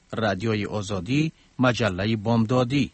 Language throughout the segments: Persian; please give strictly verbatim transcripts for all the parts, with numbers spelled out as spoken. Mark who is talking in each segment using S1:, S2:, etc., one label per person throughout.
S1: رادیوی آزادی، مجله بامدادی.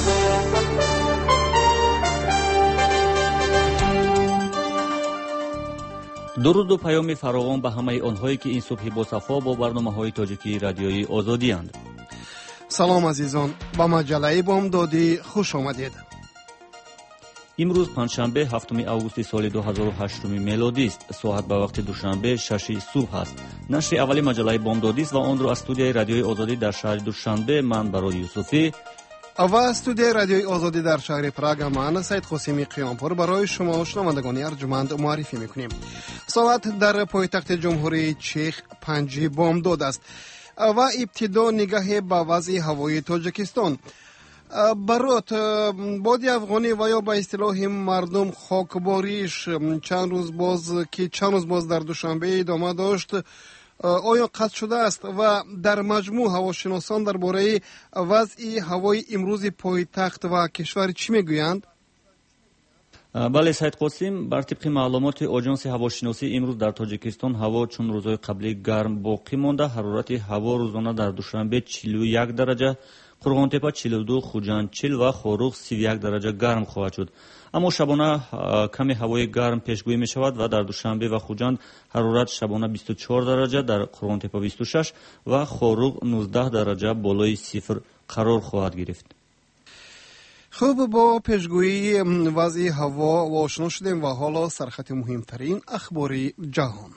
S2: درود و پیام فراوان به همه آنهایی که این صبح با صفا با برنامه‌های تاجیکی رادیوی آزادی اند.
S3: سلام عزیزان، با مجله بامدادی خوش آمدید.
S2: امروز پنجشنبه هفتم اوگوست سال دو هزار و هشت میلادی است. ساعت به وقت دوشنبه شش صبح است. نشر اولی مجله بامدادی است و آن را از استودیوی رادیوی آزادی در شهر دوشنبه من برای یوسفی
S3: و استودیوی رادیوی آزادی در شهر پراگ من سید قاسمی قیامپور برای شما شنوندگان ارجمند معرفی میکنیم. ساعت در پایتخت جمهوری چک پنج بامداد است و ابتدا نگاه به وضع هوایی تاجیکستان. برات بادی افغانی و یا به اصطلاح مردم خاکباریش چند روز باز که چند روز باز در دوشنبه ادامه داشت آیا قطع شده است و در مجموع هواشناسان درباره وضع هوای امروز پایتخت و کشور چی میگویند؟
S2: بله سید قاسم، بر طبق معلومات آژانس هواشناسی امروز در تاجیکستان هوا چون روزهای قبلی گرم باقی مانده. حرارت هوا روزانه در دوشنبه چهل و یک درجه، قرغانتپه چهل و دو، خوجند چهل و خوروغ سی و یک درجه گرم خواهد شد. اما شبانه کمی هوای گرم پیشگویی می شود و در دوشنبه و خوجند حرارت شبانه بیست و چهار درجه، در قرغانتپه بیست و شش و خوروغ نوزده درجه بالای صفر قرار خواهد گرفت.
S3: خوب، با پیشگویی وضع هوا و آشنا شدیم و حالا سرخط مهمترین اخبار جهان.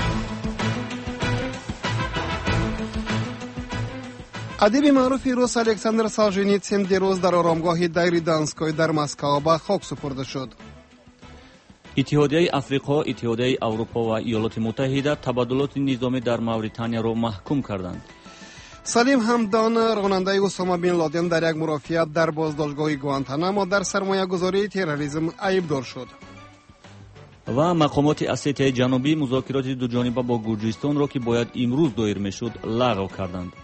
S3: ادیب معروف روس الکساندر سولژنیتسین دیروز در آرامگاه دیر دانسکوی در مسکو به خاک سپرده شد.
S2: اتحادیه افریقا، اتحادیه اروپا و ایالات متحده تبادلات نظامی در موریتانیا را محکوم کردند.
S3: سلیم همدان، راننده اوساما بن لادن، در یک مرافعات در بازداشتگاه گوانتانامو در سرمایه‌گذاری تروریسم عیبدار شد.
S2: و مقامات اسیای جنوبی مذاکرات دو جانبه با گرجستان را که باید امروز دایر میشد لغو کردند.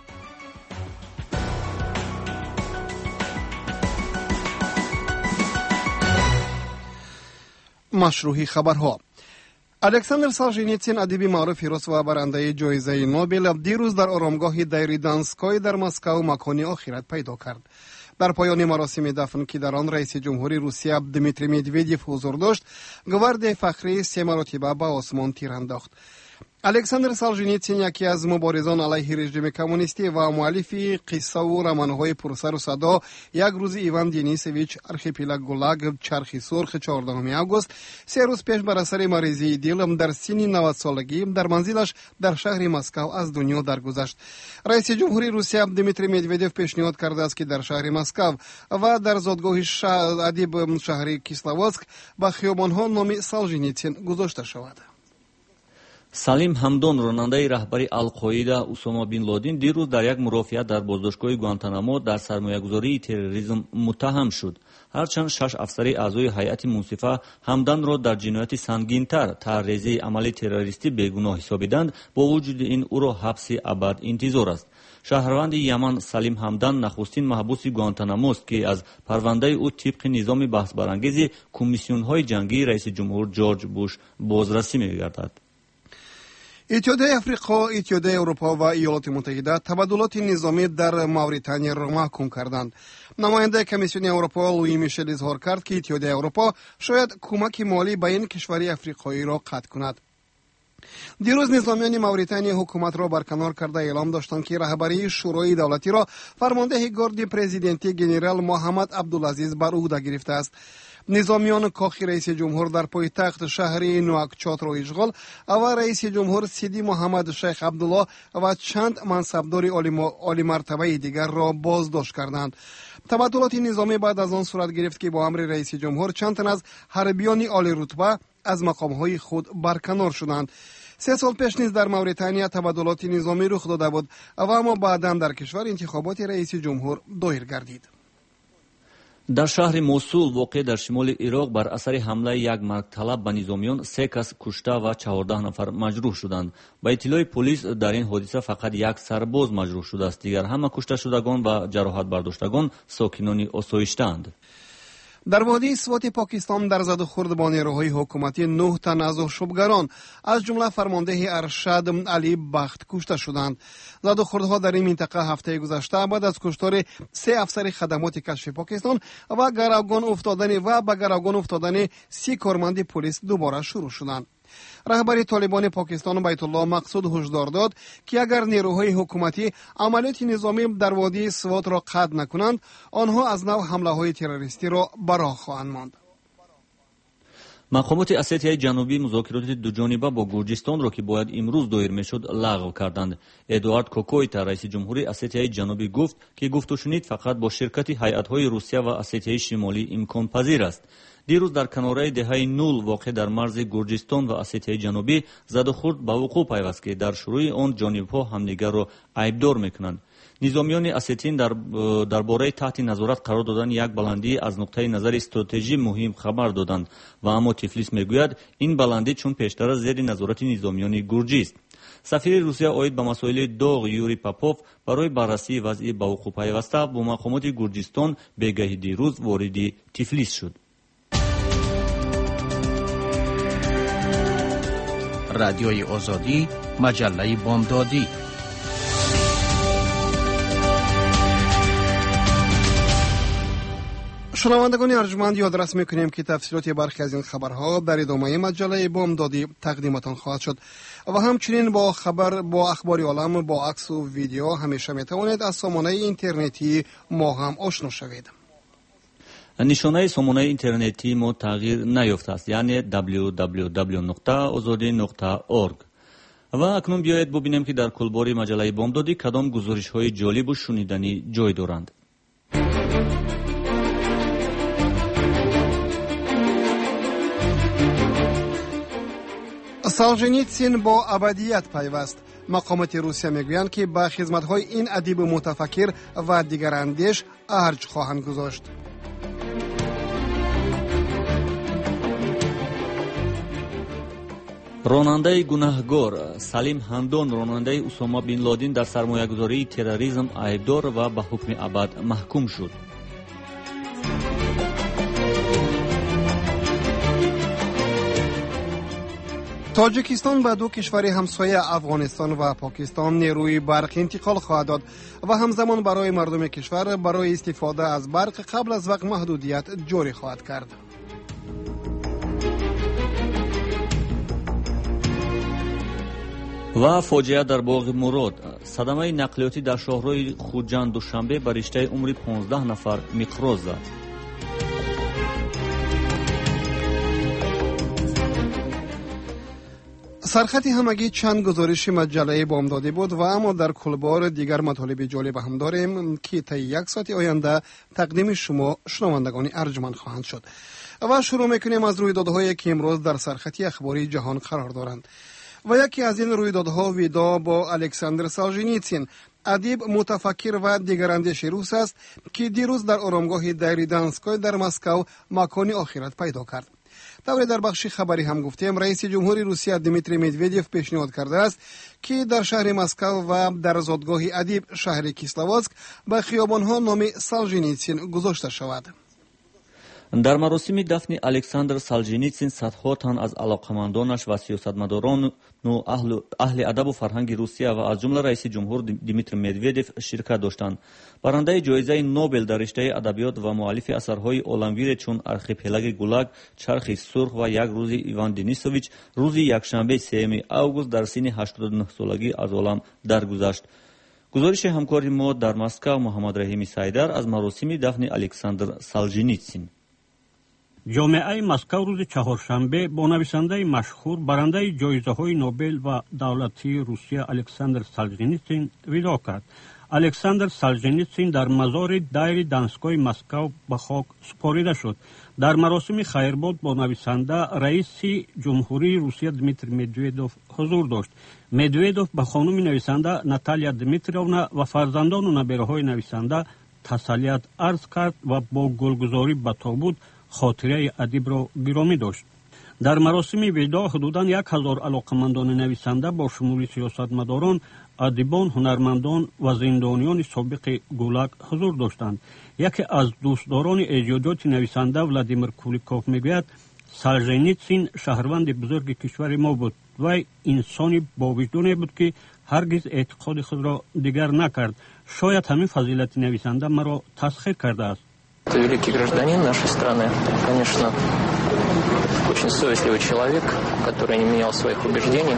S3: مشروحی خبرها. الکساندر سولژنیتسین، ادیب معروف روس و برنده جایزه نوبل، دیروز در آرامگاه دیر دانسکوی در مسکو مکان آخرت پیدا کرد. در پایان مراسم دفن که در آن رئیس جمهوری روسیه دمیتری مدودیف حضور داشت، گوارد فخری سه مرتبه به آسمان تیر انداخت. الکساندر سولژنیتسین یکی از مبارزان علیه رژیم کمونیستی و مؤلف قصه و رمان‌های پرسر و صدا یک روز ایوان دنیسویچ ارخیپلاگ گولاگ چرخی سرخ چهاردهم اوگوست سه روز پیش بر اثر مریضی دل در سن نود سالگی در منزلش در شهر مسکو از دنیا درگذشت. رئیس جمهوری روسیه دمیتری مدودیف پیشنهاد کرده است که در شهر مسکو و در زادگاه ادیب شهر کیسلوودسک به خیابان‌ها نام سولژنیتسین گذاشته شود.
S2: سلیم همدان، راننده رهبری القاعده اوساما بن لادن، دیروز در یک مرافعات در بازداشتگاه گوانتانامو در سرمایه‌گذاری تروریسم متهم شد. هرچند شش افسر اعضای هیئت منصفه همدان را در جنایت سنگین‌تر تعرض عمل تروریستی بیگناه حسابیدند، با وجود این او را حبس ابد انتظار است. شهروند یمن سلیم همدان نخستین محبوس گوانتانامو است که از پرونده او طبق نظام بحث برانگیز کمیسیون‌های جنگی رئیس جمهور جورج بوش بازرسی می‌گردد.
S3: اتحادیه افریقا، اتحادیه اروپا و ایالات متحده تبادلات نظامی در موریتانیا را محکوم کردند. نماینده کمیسیون اروپا لوئی میشل اظهار کرد که اتحادیه اروپا شاید کمک مالی به این کشور افریقایی را قطع کند. دیروز نظامیان موریتانیا حکومت را برکنار کرده اعلام داشتند که رهبری شورای دولتی را فرمانده گارد پرزیدنتی جنرال محمد عبدالعزیز بر عهده گرفته است. نظامیان کاخ رئیس جمهور در پایتخت شهری نواکچوت را اشغال و رئیس جمهور سیدی محمد شیخ عبدالله و چند منصبدار عالی مرتبه دیگر را بازداشت کردند. تبادلات نظامی بعد از آن صورت گرفت که با امر رئیس جمهور چند تن از حربیان عالی رتبه از مقامهای خود برکنار شدند. سه سال پیش نیز در موریتانیا تبادلات نظامی رخ داده بود و اما بعدا در کشور انتخابات رئیس جمهور دایر گردید.
S2: در شهر موسول واقع در شمال عراق بر اثر حمله یک مرگ طلب به نظامیان سه کس کشته و چهارده نفر مجروح شدند. با اطلاع پلیس در این حادثه فقط یک سرباز مجروح شده است. دیگر همه کشته شدگان و جراحت برداشتگان ساکنان آسایشته‌اند.
S3: در وادی سوات پاکستان در زد و خورد با نیروهای حکومتی نه تن از آشوبگران از جمله فرمانده ارشد علی بخت کشته شدند. زد و خوردها در این منطقه هفته گذشته بعد از کشتار سه افسر خدمات کشف پاکستان و گروگان افتادن و به گروگان افتادن سی کارمند پلیس دوباره شروع شدند. رهبر طالبان پاکستان بیت الله مقصود هشدار داد که اگر نیروهای حکومتی عملیات نظامی در وادی سوات را قطع نکنند آنها از نوع حمله های تروریستی را براه خواهند ماند.
S2: مقامات اسیای جنوبی مذاکرات دوجانبه با گرجستان را که باید امروز دایر میشد لغو کردند. ادوارد کوکویتا رئیس جمهوری اسیای جنوبی گفت که گفت و شنید فقط با شرکت هیئت‌های روسیه و اسیای شمالی امکان پذیر است. دیروز در کناره دهه نول واقع در مرز گرجستان و اسیای جنوبی زد و خورد به وقوع پیوست که در شروع آن جانبها همدیگر را عیبدار میکنند. نظامیان اسیتین در درباره تحت نظارت قرار دادن یک بلندی از نقطه نظر استراتژی مهم خبر دادند و اما تفلیس میگوید این بلندی چون پیشتر زیر نظارت نظامیان گرجی است. سفیر روسیه اوید به مسائل داغ یوری پاپوف برای بررسی وضع به وقوع پیوسته با مقامات گرجستان بگاهی دیروز وارد تفلیس شد.
S1: رادیوی آزادی، مجله بامدادی.
S3: شنوندگان ارجمند یادرس میکنیم که تفصیلات برخی از این خبرها در ادامه مجله بامدادی تقدیمتان خواهد شد و همچنین با خبر با اخبار عالم با عکس و ویدیو همیشه میتوانید از سامانه اینترنتی ما هم آشنا شوید.
S2: نشانه سامانه اینترنتی ما تغییر نیافته است، یعنی دبلیو دبلیو دبلیو نقطه آزادی نقطه اورگ. و اکنون بیایید ببینیم که در کلباری مجله بامدادی کدام گزارش های جالب و شنیدنی جای دارند.
S3: سالژنیتسین با ابدیت پیوست. مقامات روسیه میگویند که با خدمت‌های این ادیب متفکر و دیگر اندیش ارج خواهند گذاشت.
S2: راننده گناهگار سالیم همدان راننده اسامه بن لادن در سرمایه‌گذاری تروریسم عیبدار و به حکم ابد محکوم شد.
S3: تاجیکستان به دو کشور همسایه افغانستان و پاکستان نیروی برق انتقال خواهد داد و همزمان برای مردم کشور برای استفاده از برق قبل از وقت محدودیت جاری خواهد کرد.
S2: و فاجعه در باغ مراد. صدمه نقلیاتی در شهرهای خوجند دوشنبه بر رشته عمری پانزده نفر میقراض زد.
S3: سرخط همگی چند گزارش مجله بامدادی بود و اما در کلبار دیگر مطالب جالب هم داریم که تا یک ساعت آینده تقدیم شما شنوندگان ارجمند خواهند شد. و شروع میکنیم از رویدادهایی که امروز در سرخط اخباری جهان قرار دارند. و یکی از این رویدادها ویدا با الکساندر سالژنیتسین، ادیب متفکر و دیگراندیش روس است که دیروز در آرامگاه دایریدانسکای در مسکو مکان آخرت پیدا کرد. طوری در بخش خبری هم گفتیم رئیس جمهوری روسیه دیمیتری مدودیف پیشنهاد کرده است که در شهر مسکو و در زادگاه ادیب شهر کیسلوودسک به خیابانها نام سالژنیتسین گذاشته شود.
S2: در مراسم دفن الکساندر سالژنیتسین صدها تن از علاقمندانش و سیاستمداران و اهل اهل ادب و فرهنگ روسیه و از جمله رئیس جمهور دیمیتری مدودیف شرکت داشتند. برنده جایزه نوبل در رشته ادبیات و مؤلف اثرهای عالمگیر چون آرخیپلاگ گولاگ، چرخ سرخ و یک روز ایوان دنیسوویچ روز یکشنبه سوم آگوست در سن هشتاد و نه سالگی از عالم درگذشت. گزارش همکار ما در مسکو محمد رحیمی سایدر از مراسم دفن الکساندر سالژنیتسین.
S4: جامعه مسکو روز چهارشنبه با نویسنده مشهور برنده جایزه‌های نوبل و دولتی روسیه الکساندر سالژنیتسین ودا کرد. الکساندر سالژنیتسین در مزار دایریدانسکای مسکو به خاک سپاریده شد. در مراسم خیرباد با نویسنده رئیس جمهوری روسیه دیمیتری مدودیف حضور داشت. مدودیف به خانم نویسنده ناتالیا دیمیتریونا و فرزندان و نبیره‌های نویسنده تسلیت عرض کرد و با گلگزاری به تابوت خاطره ادیب را گرامی داشت. در مراسم ودا حدوداً یک هزار علاقمندان نویسنده با شمول سیاستمداران ادیبان، هنرمندان و زندانیان سابق گولاگ حضور داشتند. یکی از دوستداران ایجادات نویسنده ولادیمیر کولیکوف میگوید سالژنیتسین شهروند بزرگ کشور ما بود و انسانی با وجدانی بود که هرگز اعتقاد خود را دیگر نکرد. شاید همین فضیلت نویسنده مرا تسخیر کرده است.
S5: Это великий гражданин нашей страны, конечно, очень совестливый человек, который не менял своих убеждений.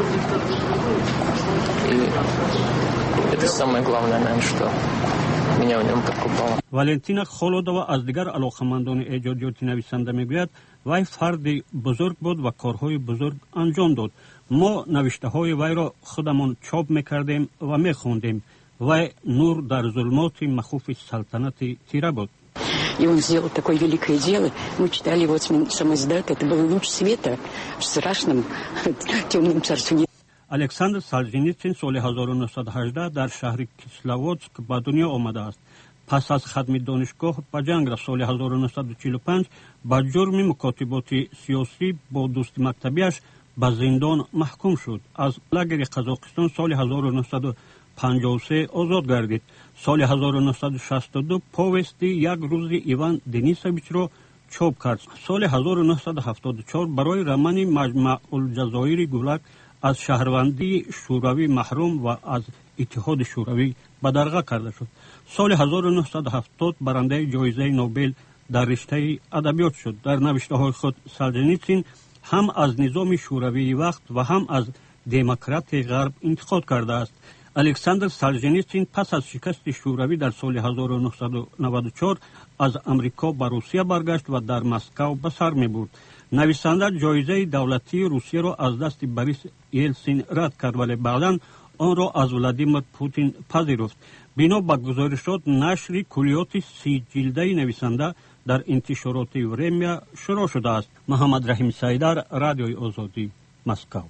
S5: И это самое главное, наверное, что меня в нем подкупало.
S4: Валентина Холодова از دیگر علاقمندان ایجادات نویسنده میگوید وی فرد بزرگ بود و کارهای بزرگ انجام داد. ما نوشته های وی را خودمان چاپ میکردیم و میخوندیم. وی نور در ظلمات مخوف سلطنت تیره بود.
S6: И он сделал такое великое дело. Мы читали его самоиздат. Это был луч света в страшном темном царстве.
S4: الکساندر سالژنیتسین سال هزار و نهصد و هجده در شهر کیسلاوودسک به دنیا آمده است. پس از ختم دانشگاه به جنگ رفت. سال هزار و نهصد و چهل و پنج به جرم مکاتبات سیاسی با دوست مکتبیش به زندان محکوم شد. از لاگر قزاقستان سال هزار و نهصد و پنجاه و سه آزاد گردید. سال هزار و نهصد و شصت و دو پوستی یک روز ایوان دنیسویچ را چاپ کرد. سال هزار و نهصد و هفتاد و چهار برای رمان مجمع الجزایر گولاگ از شهروندی شوروی محروم و از اتحاد شوروی به درگاه کرده شد. سال هزار و نهصد و هفتاد برنده جایزه نوبل در رشته ادبیات شد. در نوشته های خود سالژنیتسین هم از نظام شوروی وقت و هم از دموکرات غرب انتقاد کرده است. الکساندر سالژنیتسین پس از شکست شوروی در سال هزار و نهصد و نود و چهار از امریکا به روسیه برگشت و در مسکو به سر می‌برد. نویسنده جایزه دولتی روسیه را از دست بوریس یلسین رد کرد ولی بعداً آن را از ولادیمیر پوتین پذیرفت. بنا به گزارشات نشر کلیات سی جلده نویسنده در انتشارات ورمیا شروع شده است. محمد رحیم سیدر، رادیوی آزادی، مسکو.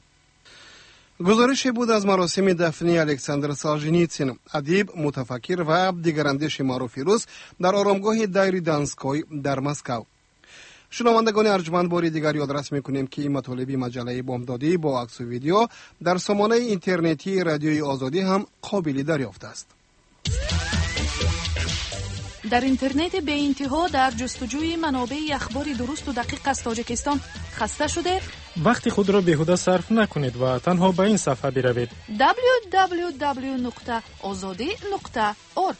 S3: گزارشی بود از مراسم دفنی الکساندر سالژنیتسین، ادیب، متفکر و دیگراندیش معروف روس در آرامگاه دایر دانسکوی در مسکو. شنوندگان ارجمند باری دیگر یادرس میکنیم که این مطالب مجله بامدادی با عکس و ویدیو در سامانه اینترنتی رادیوی آزادی هم قابل دریافت است.
S7: در اینترنت به انتها در جستجوی منابع اخبار درست و دقیق از تاجیکستان خسته شده؟
S8: وقت خود را بیهوده صرف نکنید و تنها به این صفحه بروید
S7: دبلیو دبلیو دبلیو نقطه آزادی نقطه اورگ.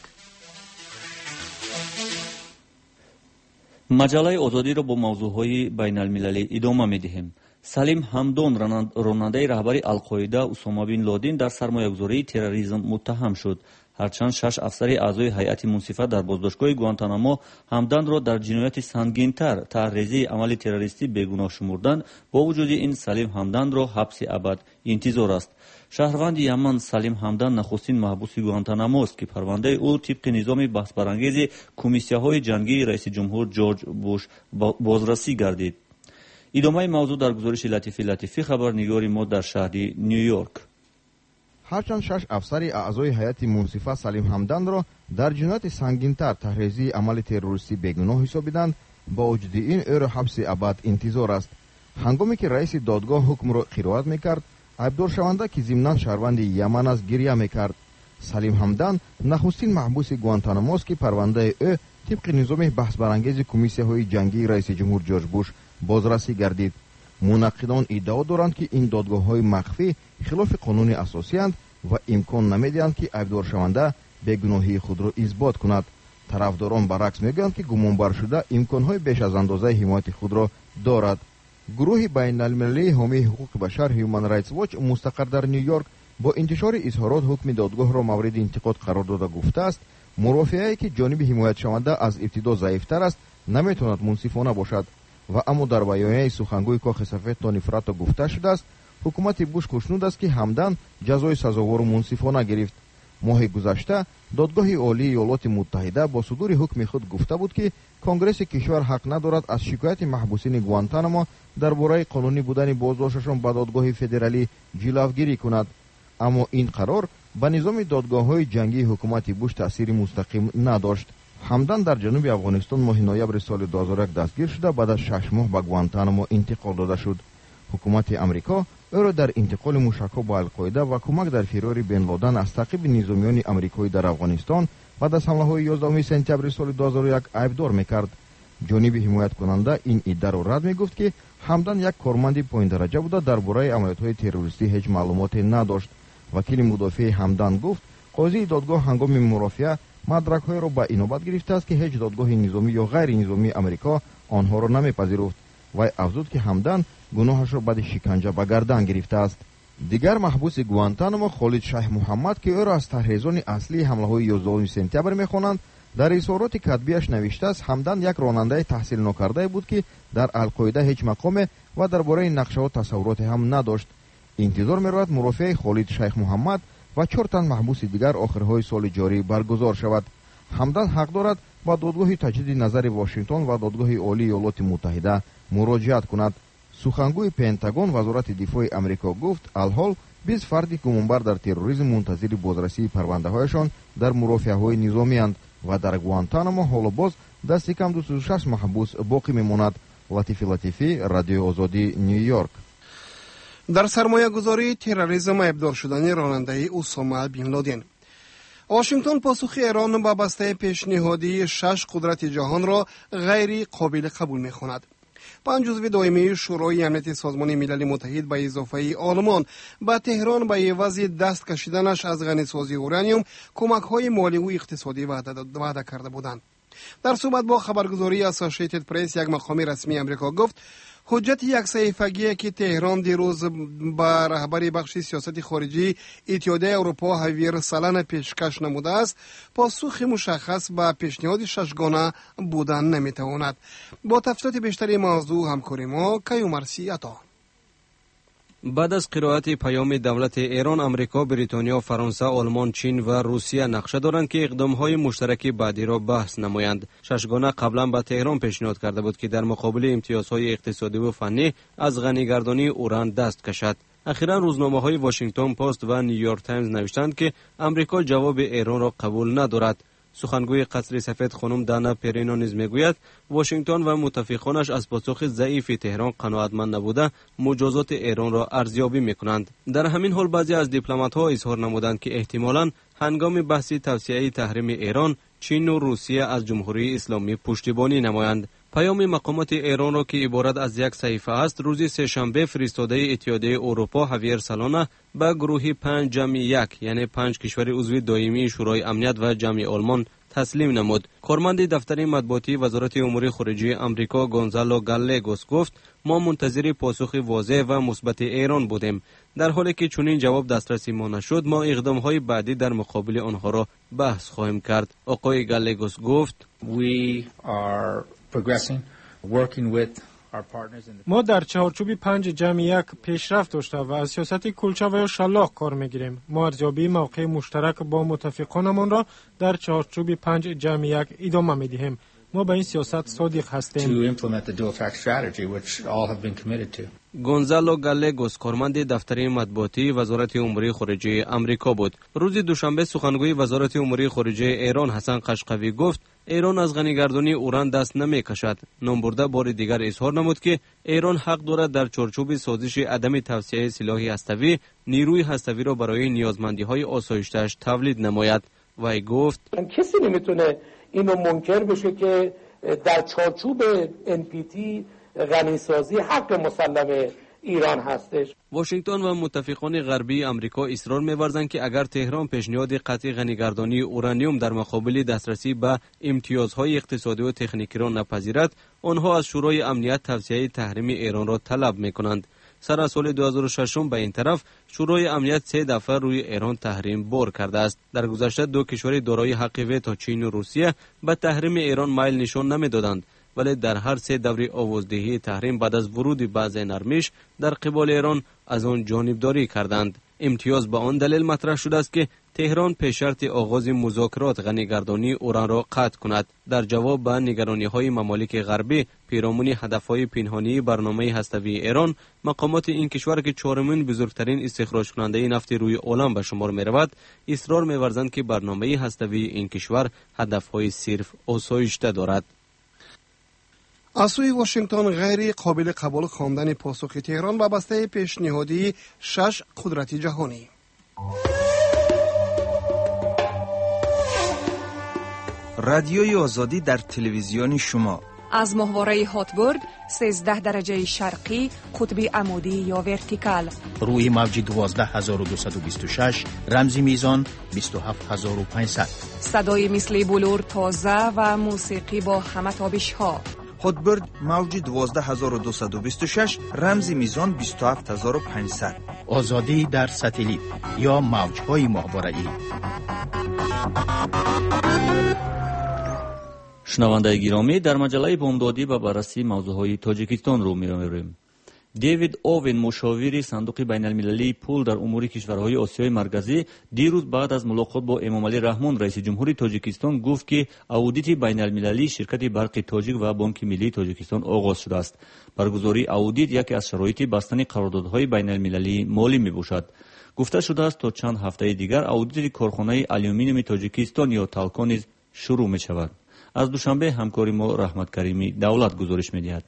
S2: مجله آزادی را با موضوعهای بین المللی ادامه می‌دهیم. سلیم همدان راننده رهبری القاعده اسامه بن لادن در سرمایه‌گذاری تروریسم متهم شد. هرچند شش افسر اعضای هیئت منصفه در بازداشتگاه گوانتانامو همدان را در جنایت سنگین‌تر تحریض عمل تروریستی بیگناه شمردند، با وجود این سلیم همدان را حبس ابد انتظار است. شهروند یمن سلیم همدان نخستین محبوس گوانتانامو است که پرونده او طبق نظام بحث برانگیز کمیسیون‌های جنگی رئیس جمهور جورج بوش بازرسی گردید. ادامه موضوع در گزارش لطیفی لطیفی خبرنگار ما در شهر نیویورک.
S9: هرچند شش افسر اعضای هیئت منصفه سلیم همدان را در جنایت سنگین‌تر تحریض عمل تروریستی بیگناه حسابیدند، با وجود این او را حبس ابد انتظار است. هنگامی که رئیس دادگاه حکم را قرائت میکرد، عبدالله شونده که ضمناً شهروند یمن است گریه میکرد. سلیم همدان نخستین محبوس گوانتانامو است که پرونده او طبق نظام بحث برانگیز کمیسیون‌های جنگی رئیس جمهور جورج بوش بازرسی گردید. منقدان ادعا دارند که این دادگاه‌های مخفی خلاف قانون اساسی اند و امکان نمیدهند که عبدالله شونده بیگناهی خود را اثبات کند. طرفداران برعکس میگویند که گمانبر شده امکان‌های بیش از اندازه حمایت خود را دارد. گروه بین المللی حامی حقوق بشر هیومن رایتس واچ مستقر در نیویورک با انتشار اظهارات حکم دادگاه را مورد انتقاد قرار داده گفته است مرافعه‌ای که جانب حمایت شونده از ابتدا ضعیف‌تر است نمیتواند منصفانه باشد و اما در بیانیه سخنگوی کاخ سفید تونی فراتو گفته شده است حکومت بوش خوشنود است که همدان جزای سزاوار و منصفانه گرفت. ماه گذشته دادگاه عالی ایالات متحده با صدور حکم خود گفته بود که کنگره کشور حق ندارد از شکایت محبوسین گوانتانامو درباره قانونی بودن بازداشتشان به دادگاه فدرالی جلوگیری کند، اما این قرار به نظام دادگاه‌های جنگی حکومت بوش تأثیر مستقیم نداشت. همدان در جنوب افغانستان ماه نوامبر سال دو هزار و یک دستگیر شده بعد از شش ماه به گوانتانامو انتقال داده شد. حکومت امریکا او را در انتقال موشک‌ها با القاعده و کمک در فرار بن لادن از تعقیب نظامیان آمریکایی در افغانستان بعد از حمله‌های یازدهم سپتامبر سال دو هزار و یک عیبدار می‌کرد. جانب حمایت کننده این ادعا را رد می‌گفت که همدان یک کارمند پایین درجه بوده درباره عملیات‌های تروریستی هیچ معلوماتی نداشت. وکیل مدافع همدان گفت قاضی دادگاه هنگام مرافعه مدرک‌های را به اینابت گرفته است که هیچ دادگاه نظامی یا غیر نظامی آمریکا آنها را نمی‌پذیرفت. وی افزود که همدان گناهش را بعد شکنجه به گردن گرفته است. دیگر محبوس گوانتانامو خالد شیخ محمد که او را از طرحریزان اصلی حمله‌های یازدهم سپتامبر می‌خوانند در اظهارات کتبیش نوشته است همدان یک راننده تحصیل نکرده بود که در القاعده هیچ مقام و درباره نقشه و تصورات هم نداشت. انتظار می‌رود مرافع خالد شیخ محمد و چهار تن محبوس دیگر آخرهای سال جاری برگزار شود. همدان حق دارد با دادگاه تجدید نظر واشنگتن و دادگاه عالی ایالات متحده مراجعت کند. سخنگوی پنتاگون وزارت دفاع آمریکا گفت الحال بیست فرد گمانبر در تروریسم منتظر بازرسی پرونده‌هایشان در مرافعه‌های نظامی اند و در گوانتانامو حالا باز دست کم دویست و شش محبوس باقی میماند. لطیفی لطیفی، رادیو آزادی، نیویورک.
S3: در سرمایه گذاری تروریسم ابدار شدن راننده اسامه بن لادن. واشنگتن پاسخ ایران به بسته پیشنهادی شش قدرت جهان را غیر قابل قبول می‌خواند. پنج عضو دائمی شورای امنیت سازمان ملل متحد به اضافه آلمان به تهران به عوض دست کشیدنش از غنیسازی اورانیوم کمک‌های مالی و اقتصادی وعده کرده بودند. در صحبت با خبرگزاری اسوسییتد پرس یک مقام رسمی آمریکا گفت حجت یک صحیفه‌ای که تهران دیروز به رهبر بخش سیاست خارجی اتحادیه اروپا هاویر سالان پیشکش نموده است پاسخ مشخص به پیشنهاد ششگانه بودن نمیتواند. با تفصیلات بیشتری موضوع همکاری ما کیومرسی عطا.
S10: بعد از قرائت پیام دولت ایران، امریکا، بریتانیا، فرانسه، آلمان، چین و روسیه نقشه دارند که اقدام‌های مشترک بعدی را بحث نمایند. ششگانه قبلا به تهران پیشنهاد کرده بود که در مقابل امتیازهای اقتصادی و فنی از غنیگردانی اوران دست کشد. اخیراً روزنامه‌های واشنگتن پست و نیویورک تایمز نوشتند که امریکا جواب ایران را قبول ندارد. سخنگوی قصر سفید خانم دانا پرینو نیز میگوید واشنگتن و متفقانش از پاسخ ضعیف تهران قناعتمند نبوده مجازات ایران را ارزیابی میکنند. در همین حال بعضی از دیپلمات‌ها اظهار نمودند که احتمالاً هنگام بحث توسعه تحریم ایران چین و روسیه از جمهوری اسلامی پشتیبانی نمایند. پیام مقامات ایران را که عبارت از یک صحیفه است روز سه‌شنبه فرستاده اتحادیه اروپا هاویر سالانه به گروه پنج جمع یک یعنی پنج کشور عضو دائمی شورای امنیت و جمع آلمان تسلیم نمود. کارمند دفتر مطبوعاتی وزارت امور خارجه آمریکا گونزالو گالگوس گفت ما منتظر پاسخ واضح و مثبت ایران بودیم. در حالی که چنین جواب دسترسی ما نشد ما اقدام‌های بعدی در مقابل آنها را بحث خواهیم کرد. آقای گالگوس گفت
S11: We are
S8: ما در چهارچوب پنج جمع یک پیشرفت داشته و از سیاست کلچه و یا شلاق کار میگیریم. ما ارزیابی موقع مشترک با متفقانمان را در چهارچوب پنج جمع یک ادامه میدهیم. ما به این سیاست صادق هستیم.
S10: گونزالو گالگوس کارمند دفتر مطبوعاتی وزارت امور خارجه آمریکا بود. روز دوشنبه سخنگوی وزارت امور خارجه ایران حسن قشقوی گفت ایران از غنیگردانی اوران دست نمی کشد. نامبرده بار دیگر اظهار نمود که ایران حق دارد در چارچوب سازش عدم توسعه سلاح هسته‌ای نیروی هسته‌ای را برای نیازمندی‌های آسایش‌اش تولید نماید. وی گفت
S12: کسی نمیتونه اینو منکر بشه که در چارچوب ان پی تی غنیسازی حق مسلم ایران هستش.
S10: واشنگتن و متفقان غربی آمریکا اصرار می‌ورزند که اگر تهران پیشنهاد قطعی غنیگردانی اورانیوم در مقابل دسترسی به امتیازهای اقتصادی و تکنیکی را نپذیرد، آنها از شورای امنیت توسعه تحریم ایران را طلب می‌کنند. سر از سال دو هزار و شش به این طرف شورای امنیت سه دفعه روی ایران تحریم بار کرده است. در گذشته دو کشور دارای حق وتو چین و روسیه به تحریم ایران میل نشان نمی‌دادند، ولی در هر سه دور آوازدهی تحریم بعد از ورود بعض نرمش در قبال ایران از آن جانبداری کردند. امتیاز به آن دلیل مطرح شده است که تهران پیش شرط آغاز مذاکرات غنیگردانی اوران را قطع کند. در جواب به نگرانی‌های ممالک غربی پیرامون هدف‌های پنهانی برنامه هسته‌ای ایران، مقامات این کشور که چهارمین بزرگترین استخراج کننده نفت روی عالم به شمار می‌رود، اصرار می‌ورزند که برنامه هسته‌ای این کشور هدف‌های صرف آسایشته دارد.
S3: از سوی واشنگتن غیر قابل قبول خواندن پاسخ تهران به بسته پیشنهادی شش قدرت جهانی.
S13: رادیوی آزادی در تلویزیون شما
S14: از ماهواره هاتبرد سیزده درجه شرقی قطبی عمودی یا ورتیکال
S1: روی موج دوازده هزار و دویست و بیست و شش رمزی میزان بیست و هفت هزار و پانصد.
S14: صدای مثل بلور تازه و موسیقی با همه تابش ها.
S13: هاتبرد موج دوازده هزار و دویست و بیست و شش رمزی میزان بیست و هفت هزار و پانصد.
S1: آزادی در ساتلیت یا موجهای ماهواره‌ای.
S2: شنوندگان گرامی، در مجله بامدادی به بررسی موضوعهای تاجیکستان رو می‌رویم. دیوید اوون، مشاوری صندوق بین‌المللی پول در امور کشورهای آسیای مرکزی، دیروز بعد از ملاقات با امامعلی رحمان رئیس جمهوری تاجیکستان گفت که اودیت بین‌المللی شرکت برق تاجیک و بانک ملی تاجیکستان آغاز شده است. برگزاری اودیت یکی از شرایط بستن قراردادهای بین‌المللی مالی میباشد. گفته شده است تا چند هفته دیگر اودیت کارخانه آلومینیوم تاجیکستان یا تالکو نیز شروع می‌شود. از دوشنبه همکاری ما رحمت کریمی دولت گزارش می‌دهد.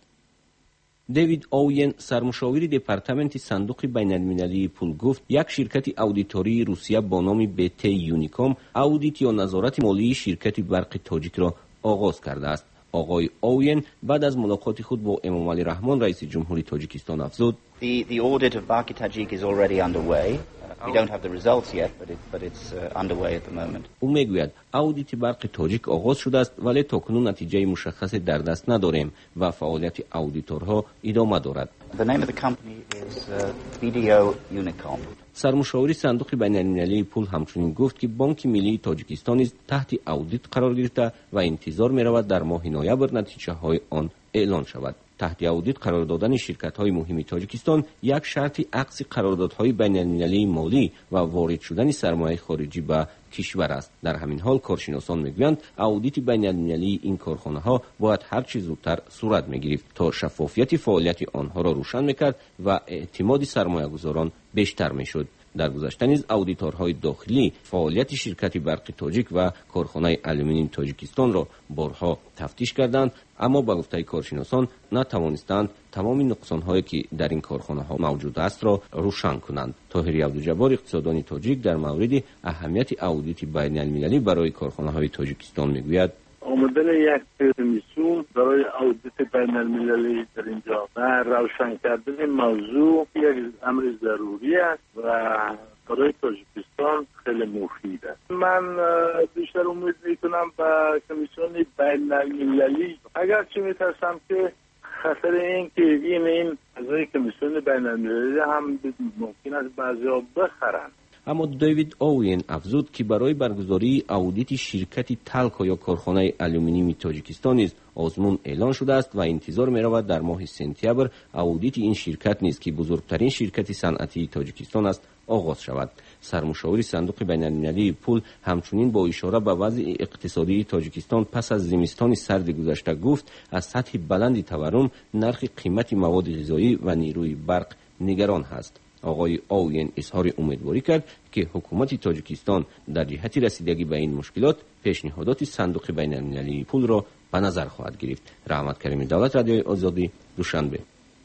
S15: دیوید اوین، سرمشاوری دپارتمنت صندوق بین‌المللی پول گفت یک شرکت اودیتوری روسیه با نام بیتی یونیکام اودیت یا نظارت مالی شرکت برق تاجیک را آغاز کرده است. آقای اوین بعد از ملاقات خود با امامعلی رحمان رئیس جمهوری تاجیکستان افزود:
S16: The the audit of Barki Tajik is already underway. We don't have the results yet, but it, but it's uh, underway at the moment.
S15: او میگوید اودیت برق تاجیک آغاز شده است ولی تاکنون نتیجه مشخص در دست نداریم و فعالیت اودیتورها ادامه دارد.
S16: The name of the company is uh, بی دی او Unicom.
S15: سرمشاوری صندوق بین‌المللی پول همچنین گفت که بانک ملی تاجیکستان نیز تحت اودیت قرار گرفته و انتظار می‌رود در ماه نوامبر نتیجه‌های آن اعلان شود. تحت اودیت قرار دادن شرکت‌های مهم تاجیکستان یک شرط عکس قراردادهای بین‌المللی مالی و وارد شدن سرمایه خارجی به کشور است. در همین حال کارشناسان میگویند اودیت بین‌المللی این کارخانه‌ها باید هر چه زودتر صورت می‌گرفت تا شفافیت فعالیت آنها را روشن می‌کرد و اعتماد سرمایه‌گذاران بیشتر می‌شد. در گذشته نیز اودیتورهای داخلی فعالیت شرکت برق تاجیک و کارخانه آلومینیوم تاجیکستان را بارها تفتیش کردند، اما با گفته کارشناسان نتوانستند تمام نقصان‌هایی که در این کارخانه‌ها موجود است را روشن کنند. طاهری عبدالجبار، اقتصاددان تاجیک، در مورد اهمیت اودیت بین‌المللی برای کارخانه‌های تاجیکستان میگوید:
S17: آمدن یک کمیسیون برای اودیت بین‌المللی در اینجا و روشن کردن موضوع یک امر ضروری است و برای تاجیکستان خیلی مفید است. من بیشتر امید میکنم به کمیسیون بین‌المللی، اگرچه میترسم که خطر این که این این اعضای کمیسیون بین‌المللی هم ممکن است بعضیا بخرند.
S15: اما دیوید اوین افزود که برای برگزاری اودیت شرکت تالکو یا کارخانه آلومینیوم تاجیکستان نیز آزمون اعلان شده است و انتظار می‌رود در ماه سپتامبر اودیت این شرکت نیز که بزرگترین شرکت صنعتی تاجیکستان است آغاز شود. سرمشاوری صندوق بین‌المللی پول همچنین با اشاره به وضع اقتصادی تاجیکستان پس از زمستان سرد گذشته گفت از سطح بلند تورم نرخ قیمت مواد غذایی و نیروی برق نگران است. آقای اوین اظهار امیدواری کرد که حکومت تاجیکستان در جهت رسیدگی به این مشکلات پیشنهادات صندوق بین‌المللی پول را به نظر خواهد گرفت. رحمت کریمی، دولت رادیوی آزادی، دوشنبه.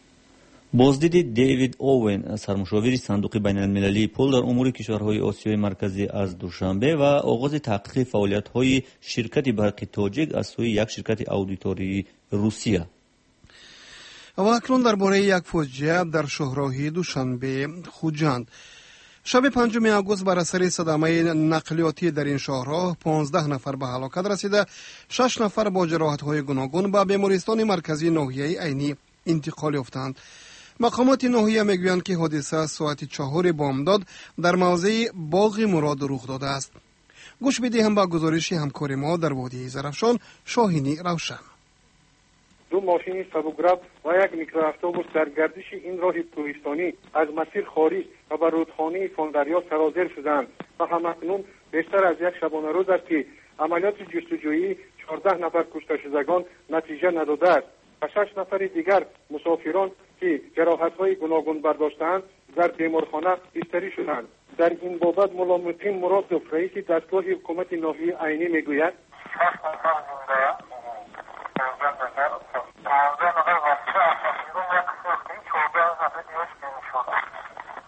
S2: بازدید دیوید اوون، سرمشاور صندوق بین‌المللی پول در امور کشورهای آسیای مرکزی از دوشنبه و آغاز تحقیق فعالیت‌های شرکت برق تاجیک از سوی یک شرکت اودیتوری روسیه.
S3: و اکنون درباره یک فاجعه در شهرهای دوشنبه خوجند. شب پنجم آگوست بر اثر صدمه نقلیاتی در این شهرها پانزده نفر به هلاکت رسیده، شش نفر با جراحت‌های گوناگون به بیمارستان مرکزی ناحیه عینی انتقال یافتند. مقامات ناحیه میگویند که حادثه ساعت چهار بامداد در موضع باغ مراد رخ داده است. گوش بدهیم به گزارش همکار ما در وادی زرافشان، شاهینی روشن.
S18: دو ماشین سبک‌رفت و یک میکرواتوبوس در گردش این راه کوهستانی از مسیر خارج و به رودخانه فاندریا سرازیر شدند و همکنون بیشتر از یک شبانه روز است که عملیات جستجویی چهارده نفر کشته شدگان نتیجه نداده است و شش نفر دیگر مسافران که جراحت‌های گوناگون برداشتند در بیمارخانه بستری شدند. در این بابت ملا متین مرادوف رئیس دستگاه حکومت ناحیه عینی میگوید: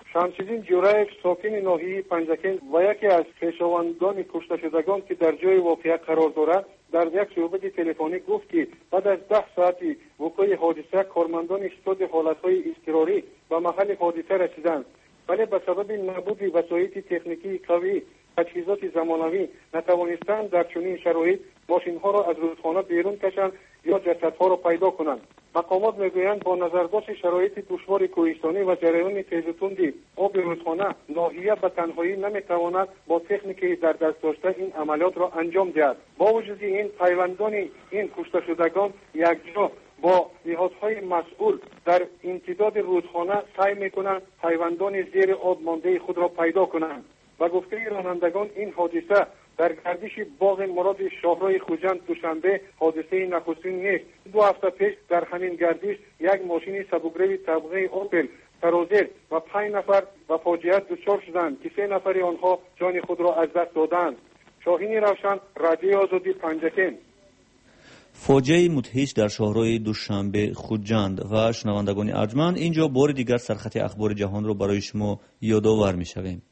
S18: شمس‌الدین جورایف ساکن ناحیه پنجکن و یکی از خویشاوندان کشته شدگان که در جای واقعیت قرار دارد در یک صحبت تلفنی گفت که بعد از ده ساعتی وقوع حادثه کارمندان اشتاد حالتهای اضطراری به محل حادثه رسیدند، ولی به سبب نبود وسایل تکنیکی قوی تجهیزات زمانوی نتوانستند در چنین شرایط ماشین‌ها را از رودخانه بیرون کشند یا جسدها را پیدا کنند. مقامات میگویند با نظر داشت شرایط دشوار کوهستانی و جریان تیز و تند آب رودخانه ناحیه به تنهایی نمیتواند با تکنیکی در دست داشته این عملیات را انجام دهد. با وجود این پیوندان این کشته شدگان یکجا با نهادهای مسئول در امتداد رودخانه سعی میکنند پیوندان زیر آب مانده خود را پیدا کنند. و گفته رانندگان این حادثه در گردش باغ مراد شاهراه خوجند دوشنبه حادثه نخستین نیست. دو هفته پیش در همین گردش یک ماشین سبکروی طبقه اوپل ترازر و پنج نفر به فاجعه دچار شدند که سه نفر آنها جان خود را از دست دادند. شاهین روشن، رادیو آزادی پنجکن.
S2: فاجعه مدهش در شاهراه دوشنبه خوجند و شنوندگان ارجمند، اینجا بار دیگر سرخط اخبار جهان را برای شما یادآور می‌شویم.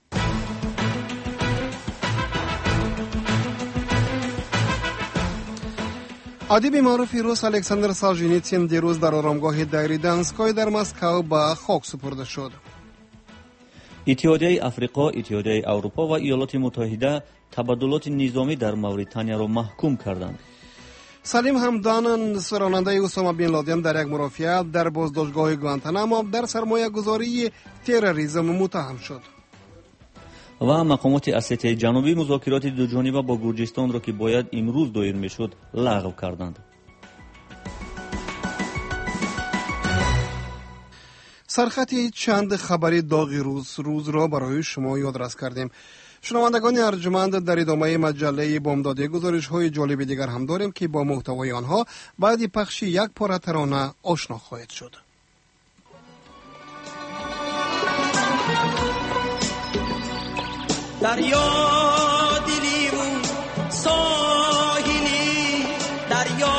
S3: ادیب معروف روس الکساندر سالژینیتسین دیروز در آرامگاه دایره دانسکای در مسکو به خاک سپرده شد.
S2: اتحادیه افریقا، اتحادیه اروپا و ایالات متحده تبادلات نظامی در ماوریتانیا را محکوم کردند.
S3: سلیم همدان، راننده اوساما بن لادن، در یک مرافعه در بازداشتگاه گوانتانامو در سرمایه‌گذاری تروریسم متهم شد.
S2: و مقامات اسیای جنوبی مذاکرات دوجانبه با گرجستان را که باید امروز دایر میشد لغو کردند.
S3: سرخطی چند خبری داغی روز روز را برای شما یادرس کردیم. شنوندگان ارجمند، در ادامه مجله بامدادی گزارش‌های جالب دیگر هم داریم که با محتوای آنها بعد پخش یک پاره ترانه آشنا خواهید شد.
S19: دریا دلی و ساحلی، دریا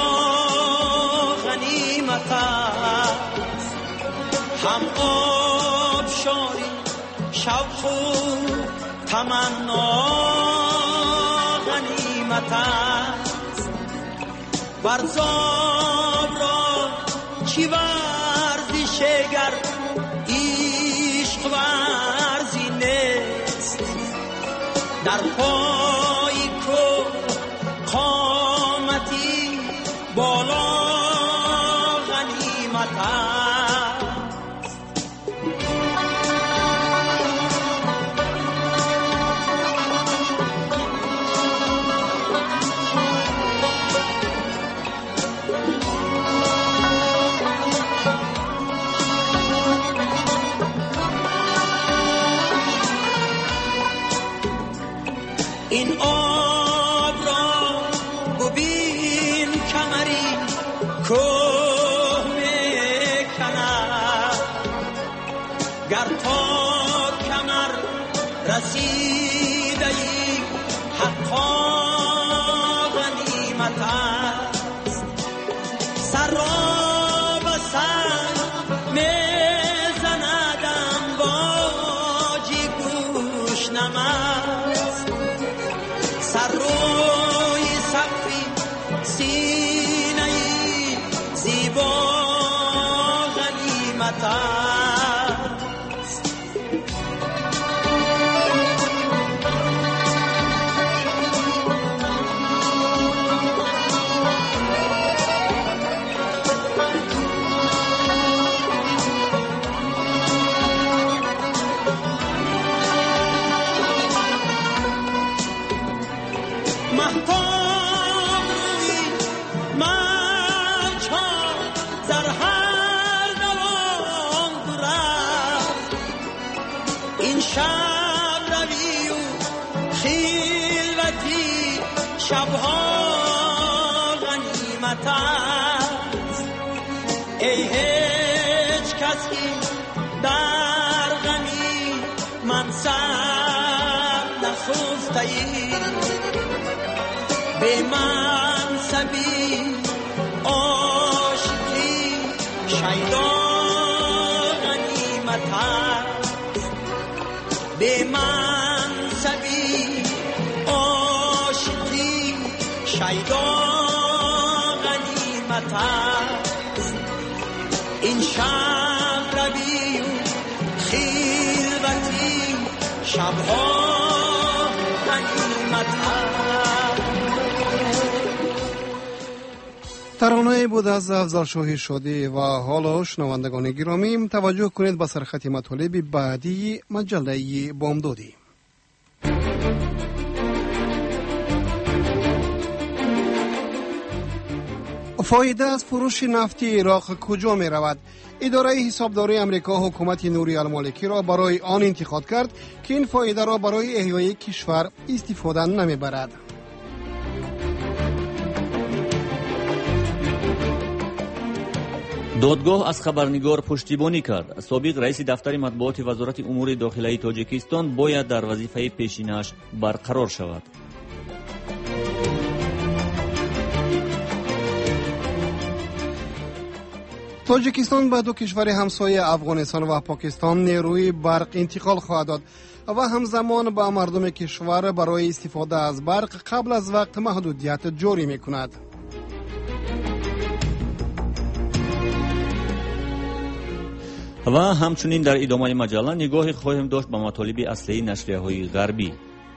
S19: غنیمت است، هم آبشاری شوق و تمنا غنیمت است. ورزاب را چی ورزش گر عشق ورزی نیست، در پای کو قامتی بالا غنیمت است. این آب را ببین کمری کوه میکند، گر تا کمر رسیده ای حقا غنیمت است. سر را به سر میزندم باجی گوش نمست، سر روی سقفی سینه زیبا غنیمت است. شب روی و خلوتی شبها غنیمت است. ای هیچ کسی در غمی منصب نخفته ای، به منصبی عاشقی شیدا غنیمت است. به منصبی عاشقی شیدا غنیمت است. این شب روی و خلوتی شبها غنیمت است.
S3: ترانه بود از افضل شاهی شادی و حالا شنوندگان گرامی توجه کنید به سرخط مطالب بعدی مجله بامدادی. فایده از فروش نفتی عراق کجا می رود؟ اداره حسابداری امریکا حکومت نوری المالکی را برای آن انتقاد کرد که این فایده را برای احیای کشور استفاده نمی برد.
S2: دادگاه از خبرنگار پشتیبانی کرد. سابق رئیس دفتر مطبوعات وزارت امور داخلی تاجیکستان باید در وظیفه پیشینش برقرار شود.
S3: تاجیکستان به دو کشور همسایه افغانستان و پاکستان نیروی برق انتقال خواهد داد و همزمان به مردم کشور برای استفاده از برق قبل از وقت محدودیت جاری می کند.
S2: و همچنین در ادامه مجله نگاهی خواهیم داشت به مطالب اصلی نشریه‌های غربی.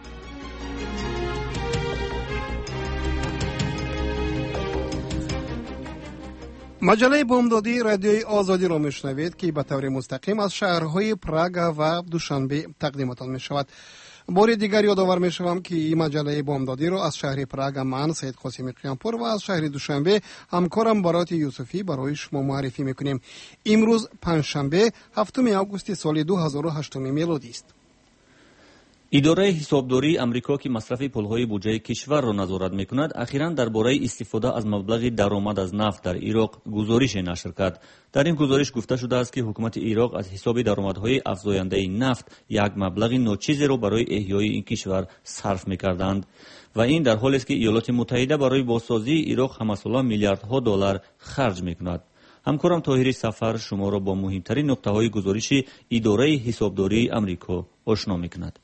S3: مجله بامدادی رادیوی آزادی را میشنوید که به طور مستقیم از شهرهای پراگ و دوشنبه تقدیمتان می شود. بار دیگر یادآور می شوم که این مجله بامدادی را از شهر پراگ من سید قاسم قیامپور و از شهر دوشنبه همکارم برات یوسفی برای شما معرفی می کنیم. امروز پنجشنبه هفتم آگوست سال دو هزار و هشت میلادی است.
S2: اداره حسابداری امریکا که مصرف پولهای بودجه کشور را نظارت میکند اخیراً درباره استفاده از مبلغ درآمد از نفت در عراق گزارش نشر کرد. در این گزارش گفته شده است که حکومت عراق از حساب درآمدهای افزاینده نفت یک مبلغ ناچیزی را برای احیای این کشور صرف میکردند و این در حالی است که ایالات متحده برای بازسازی عراق همساله میلیاردها دلار خرج میکند. همکارم طاهری سفر شما را با مهمترین نقطه‌های گزارش اداره حسابداری امریکا آشنا میکند.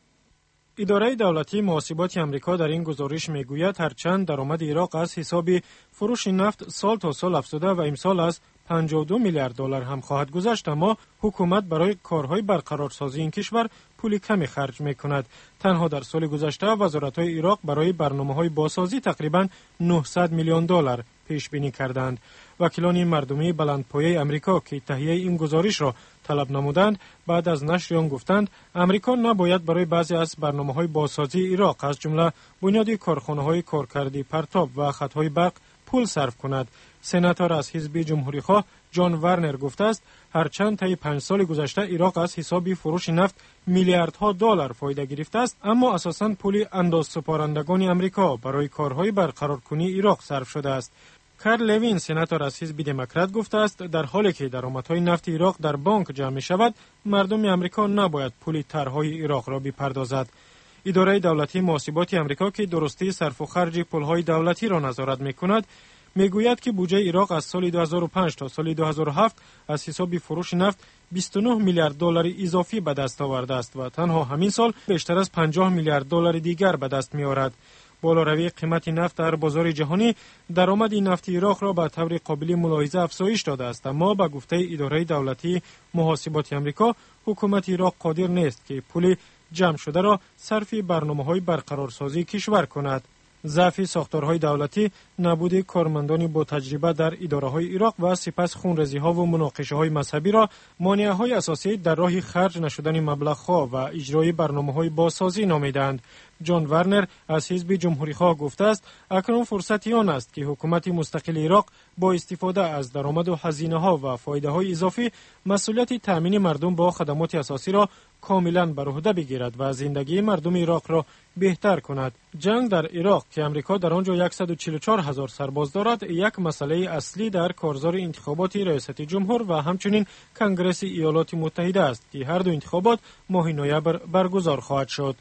S8: اداره دولتی محاسبات امریکا در این گزارش میگوید هرچند درآمد عراق از حساب فروش نفت سال تا سال افزوده و امسال از پنجاه و دو میلیارد دلار هم خواهد گذشت، اما حکومت برای کارهای برقرارسازی این کشور پول کمی خرج میکند. تنها در سال گذشته وزارت‌های عراق برای برنامه‌های بازسازی تقریباً نهصد میلیون دلار پیش بینی کردند. وکیلان مردمی بلندپایه امریکا که تهیه این گزارش را طلب نمودند بعد از نشر آن گفتند امریکا نباید برای بعضی از برنامه‌های بازسازی عراق از جمله بنیاد کارخانه‌های کارکردی پرتاب و خط‌های برق پول صرف کند. سناتور از حزب جمهوری‌خواه جان ورنر گفته است هرچند طی پنج سال گذشته عراق از حساب فروش نفت میلیاردها دلار فایده گرفته است، اما اساساً پول اندازسپارندگان امریکا برای کارهای برقرارکنی عراق صرف شده است. کارل لوین سناتور از حزب دموکرات گفته است در حالی که درآمدهای نفت عراق در بانک جمع می شود مردم امریکا نباید پول طرحهای عراق را بپردازد. اداره دولتی محاسبات امریکا که درستی صرف و خرج پولهای دولتی را نظارت می کند میگوید که بودجه عراق از سال دو هزار و پنج تا سال دو هزار و هفت از حساب فروش نفت بیست و نه میلیارد دلار اضافی به دست آورده است و تنها همین سال بیشتر از پنجاه میلیارد دلار دیگر به دست می آورد. بالاروی قیمت نفت در بازار جهانی درآمد نفت عراق را به طور قابل ملاحظه افزایش داده است، اما به گفته اداره دولتی محاسبات امریکا حکومت عراق قادر نیست که پول جمع شده را صرف برنامه‌های برقرارسازی کشور کند. ضعف ساختارهای دولتی، نبود کارمندان با تجربه در اداره‌های عراق و سپس خونریزی‌ها و مناقشه‌های مذهبی را مانع‌های اساسی در راه خرج نشدن مبلغ‌ها و اجرای برنامه‌های بازسازی نامیدند. جان ورنر از حزب جمهوری‌خواه گفته است اکنون فرصتی آن است که حکومت مستقل عراق با استفاده از درآمد و هزینه‌ها و فایده‌های اضافی مسئولیت تأمین مردم با خدمات اساسی را کاملا بر عهده بگیرد و زندگی مردم عراق را بهتر کند. جنگ در عراق که امریکا در آنجا صد و چهل و چهار هزار سرباز دارد یک مسئله اصلی در کارزار انتخابات ریاست جمهور و همچنین کنگره ایالات متحده است که هر دو انتخابات ماه نوامبر برگزار خواهد شد.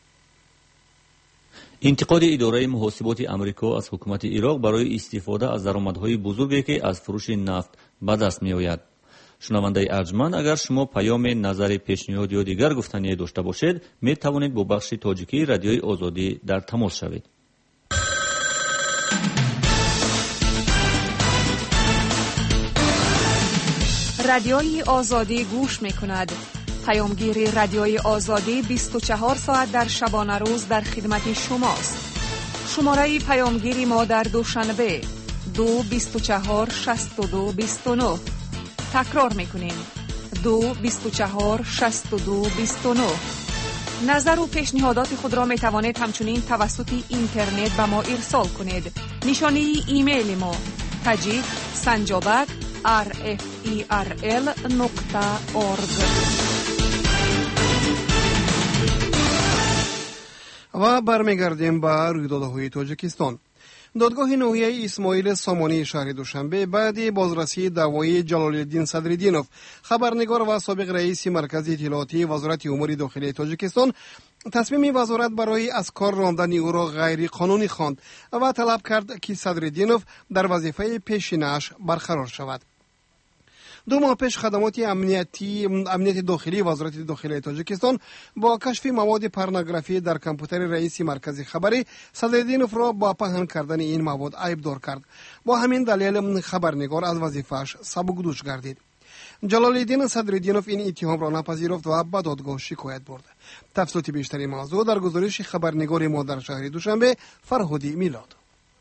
S2: انتقاد اداره محاسبات امریکا از حکومت عراق برای استفاده از درآمدهای بزرگی که از فروش نفت به دست می آید. шунавандаи арҷманд, агар шумо паёме, назари, пешниҳод ё дигар гуфтание дошта бошед, метавонед бо бахши тоҷикии радиои озодӣ дар тамос шавед.
S14: رادیوی آزادی گوش می کند. پیامگیر رادیوی آزادی بیست و چهار ساعت در شبانه روز در خدمت شماست. شماره پیامگیری ما در دوشنبه دو بیست و چهار شصت و دو بیست و نه. تکرار می کنیم دو بیست و چهار شصت و دو بیست و نه. نظر و پیشنهادات خود را می توانید همچنین توسط اینترنت به ما ارسال کنید. نشانی ایمیل ما تاجیک سنجابک آر اف ای آر ال نقطه اورگ.
S3: و برمیگردیم به رویدادهای تاجیکستان. دادگاه نوحیه اسماعیل سامانی شهر دوشنبه بعد بازرسی دعوای جلالالدین صدرالدینوف، خبرنگار و سابق رئیس مرکز اطلاعاتی وزارت امور داخلی تاجیکستان، تصمیم وزارت برای از کار راندن او را غیر قانونی خواند و طلب کرد که صدرالدینوف در وظیفه پیشینه‌اش برقرار شود. دو ماه پیش خدمات امنیتی امنیت داخلی وزارت داخلی تاجیکستان با کشف مواد پورنوگرافی در کامپیوتر رئیس مرکز خبری صدرالدینوف را با پنهان کردن این مواد عیبدار کرد. با همین دلیل خبرنگار از وظیفه‌اش سبکدوش گردید. جلالالدین صدرالدینوف این اتهام را نپذیرفت و به دادگاه شکایت برد. تفصیلات بیشتری موضوع در گزارش خبرنگار ما در شهر دوشنبه فرهادی میلاد.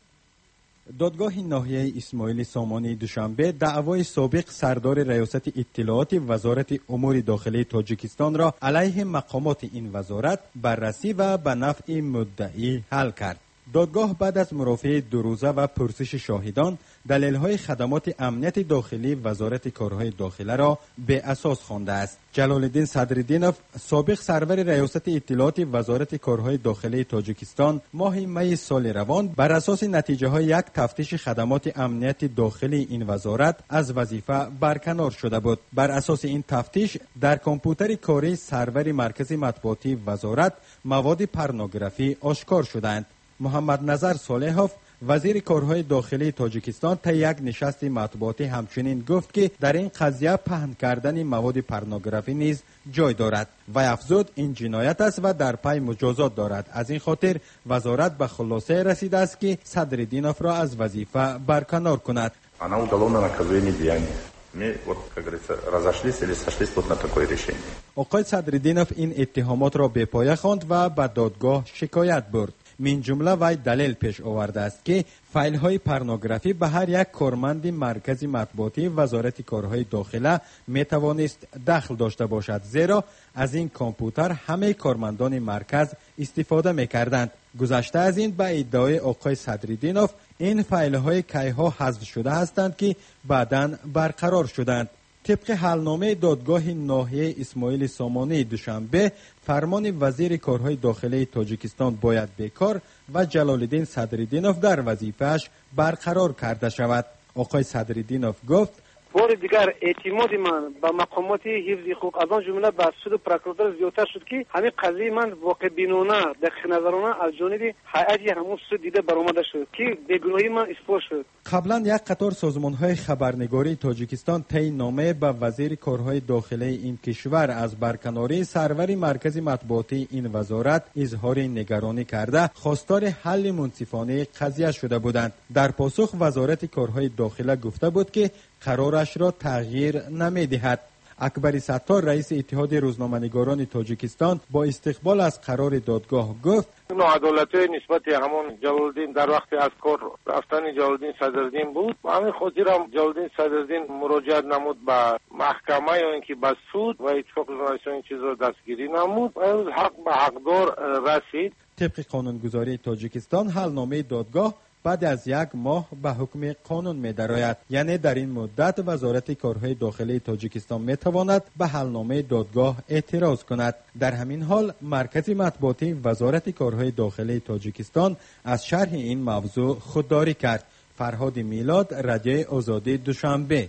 S20: دادگاه ناحیه اسماعیل سامانی دوشنبه دعوای سابق سردار ریاست اطلاعات وزارت امور داخلی تاجیکستان را علیه مقامات این وزارت بررسی و به نفع مدعی حل کرد. دادگاه بعد از مرافعه دو روزه و پرسش شاهدان دلیل‌های خدمات امنیت داخلی وزارت کارهای داخله را به اساس خوانده است. جلالالدین صدرالدینوف، سابق سرور ریاست اطلاعات وزارت کارهای داخلی تاجیکستان، ماه می سال روان بر اساس نتیجه های یک تفتیش خدمات امنیت داخلی این وزارت از وظیفه برکنار شده بود. بر اساس این تفتیش در کامپیوتر کاری سرور مرکز مطبوعاتی وزارت مواد پورنوگرافی آشکار شدند. محمد نظر صالحوف، وزیر کارهای داخلی تاجیکستان، تا یک نشست مطبوعاتی همچنین گفت که در این قضیه پهن کردن مواد پورنوگرافی نیز جای دارد و افزود این جنایت است و در پی مجازات دارد. از این خاطر وزارت به خلاصه رسیده است که صدرالدینوف را از وظیفه برکنار کند.
S21: Она уголовно наказуемое деяние. Мы вот, как говорится, разошлись или сошлись вот на такое решение.
S20: آقای صدرالدینوف این اتهامات را به پایه خواند و به دادگاه شکایت برد. من جمله وی دلیل پیش آورده است که فایل های پورنوگرافی به هر یک کارمند مرکز مطبوعاتی وزارت کارهای داخله می توانست دخل داشته باشد، زیرا از این کامپیوتر همه کارمندان مرکز استفاده می کردند. گذشته از این به ادعای آقای صدرالدینوف این فایل های کیها حذف شده هستند که بعداً برقرار شدند. طبق حلنامه دادگاه ناحیه اسماعیل سامانی دوشنبه، فرمان وزیر کارهای داخلی تاجیکستان باید بیکار و جلالالدین صدرالدینوف در وظیفه‌اش برقرار کرده شود. آقای صدرالدینوف گفت:
S18: بار دیگر اعتماد من به مقامات حفظ حقوق از آن جمله به سود پروکراتور زیادتر شد که همین قضیه من واقع بینانه دقیق نظرانه از جانب هیئت همون سود دیده برآمده شد که بیگناهی من اثبات شد.
S20: قبلا یک قطار سازمان‌های خبرنگاری تاجیکستان طی نامه به وزیر کارهای داخلی این کشور از برکناری سرور مرکز مطبوعاتی این وزارت اظهار نگرانی کرده خواستار حل منصفانه قضیه شده بودند. در پاسخ وزارت کارهای داخله گفته بود که قرارش را تغییر نمی‌دهد. اکبر ستار، رئیس اتحاد روزنامه‌نگاران تاجیکستان، با استقبال از قرار دادگاه گفت:
S22: ناعدالتی نسبت همون جلالالدین در وقت از کار رفتن جلالالدین صدرالدین بود. همین خاطر هم جلالالدین صدرالدین مراجعت نمود به محکمه یا اینکه به سود و اتفاق ژورنالیست این چیز را دستگیری نمود و حق به حقدار رسید.
S20: طبق قانونگذاری تاجیکستان حلنامه دادگاه بعد از یک ماه به حکم قانون می درآید، یعنی در این مدت وزارت کارهای داخلی تاجیکستان می تواند به حلنامه دادگاه اعتراض کند. در همین حال مرکز مطبوعاتی وزارت کارهای داخلی تاجیکستان از شرح این موضوع خودداری کرد. فرهاد میلاد، رادیوی آزادی دوشنبه.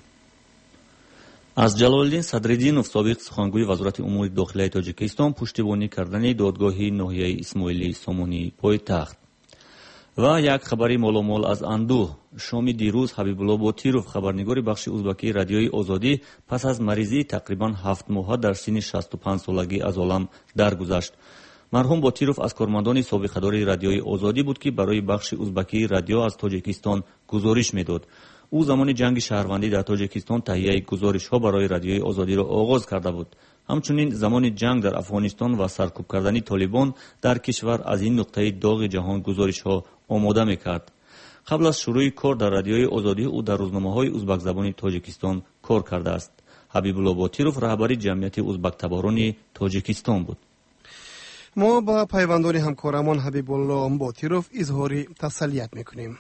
S2: از جلالالدین صدرالدینوف، سابق سخنگوی وزارت امور داخلی تاجیکستان، پشتیبانی کردن دادگاه ناحیه اسماعیل سامانی پایتخت. و یک خبری مولومول از اندوه. شام دیروز حبیبالله بوتیروف خبرنگار بخش ازبکی رادیوی آزادی پس از مریضی تقریبا هفت ماهه در سن شصت و پنج سالگی از عالم درگذشت. مرحوم بوتیروف از کارمندان سابقه‌دار رادیوی آزادی بود که برای بخش ازبکی رادیو از تاجیکستان گزارش میداد. او زمان جنگ شهروندی در تاجیکستان تهیه گزارش‌ها برای رادیوی آزادی را آغاز کرده بود. همچنین زمان جنگ در افغانستان و سرکوب کردن طالبان در کشور از این نقطه داغ جهان گزارش‌ها آماده می‌کرد. قبل از شروع کار در رادیوی آزادی او در روزنامه‌های ازبک زبان تاجیکستان کار کرده است. حبیبالله بوتیروف رهبری جمعیت ازبک تباران تاجیکستان بود.
S3: ما با پیوندان همکارمان حبیبالله بوتیروف اظهار تسلیت می‌کنیم.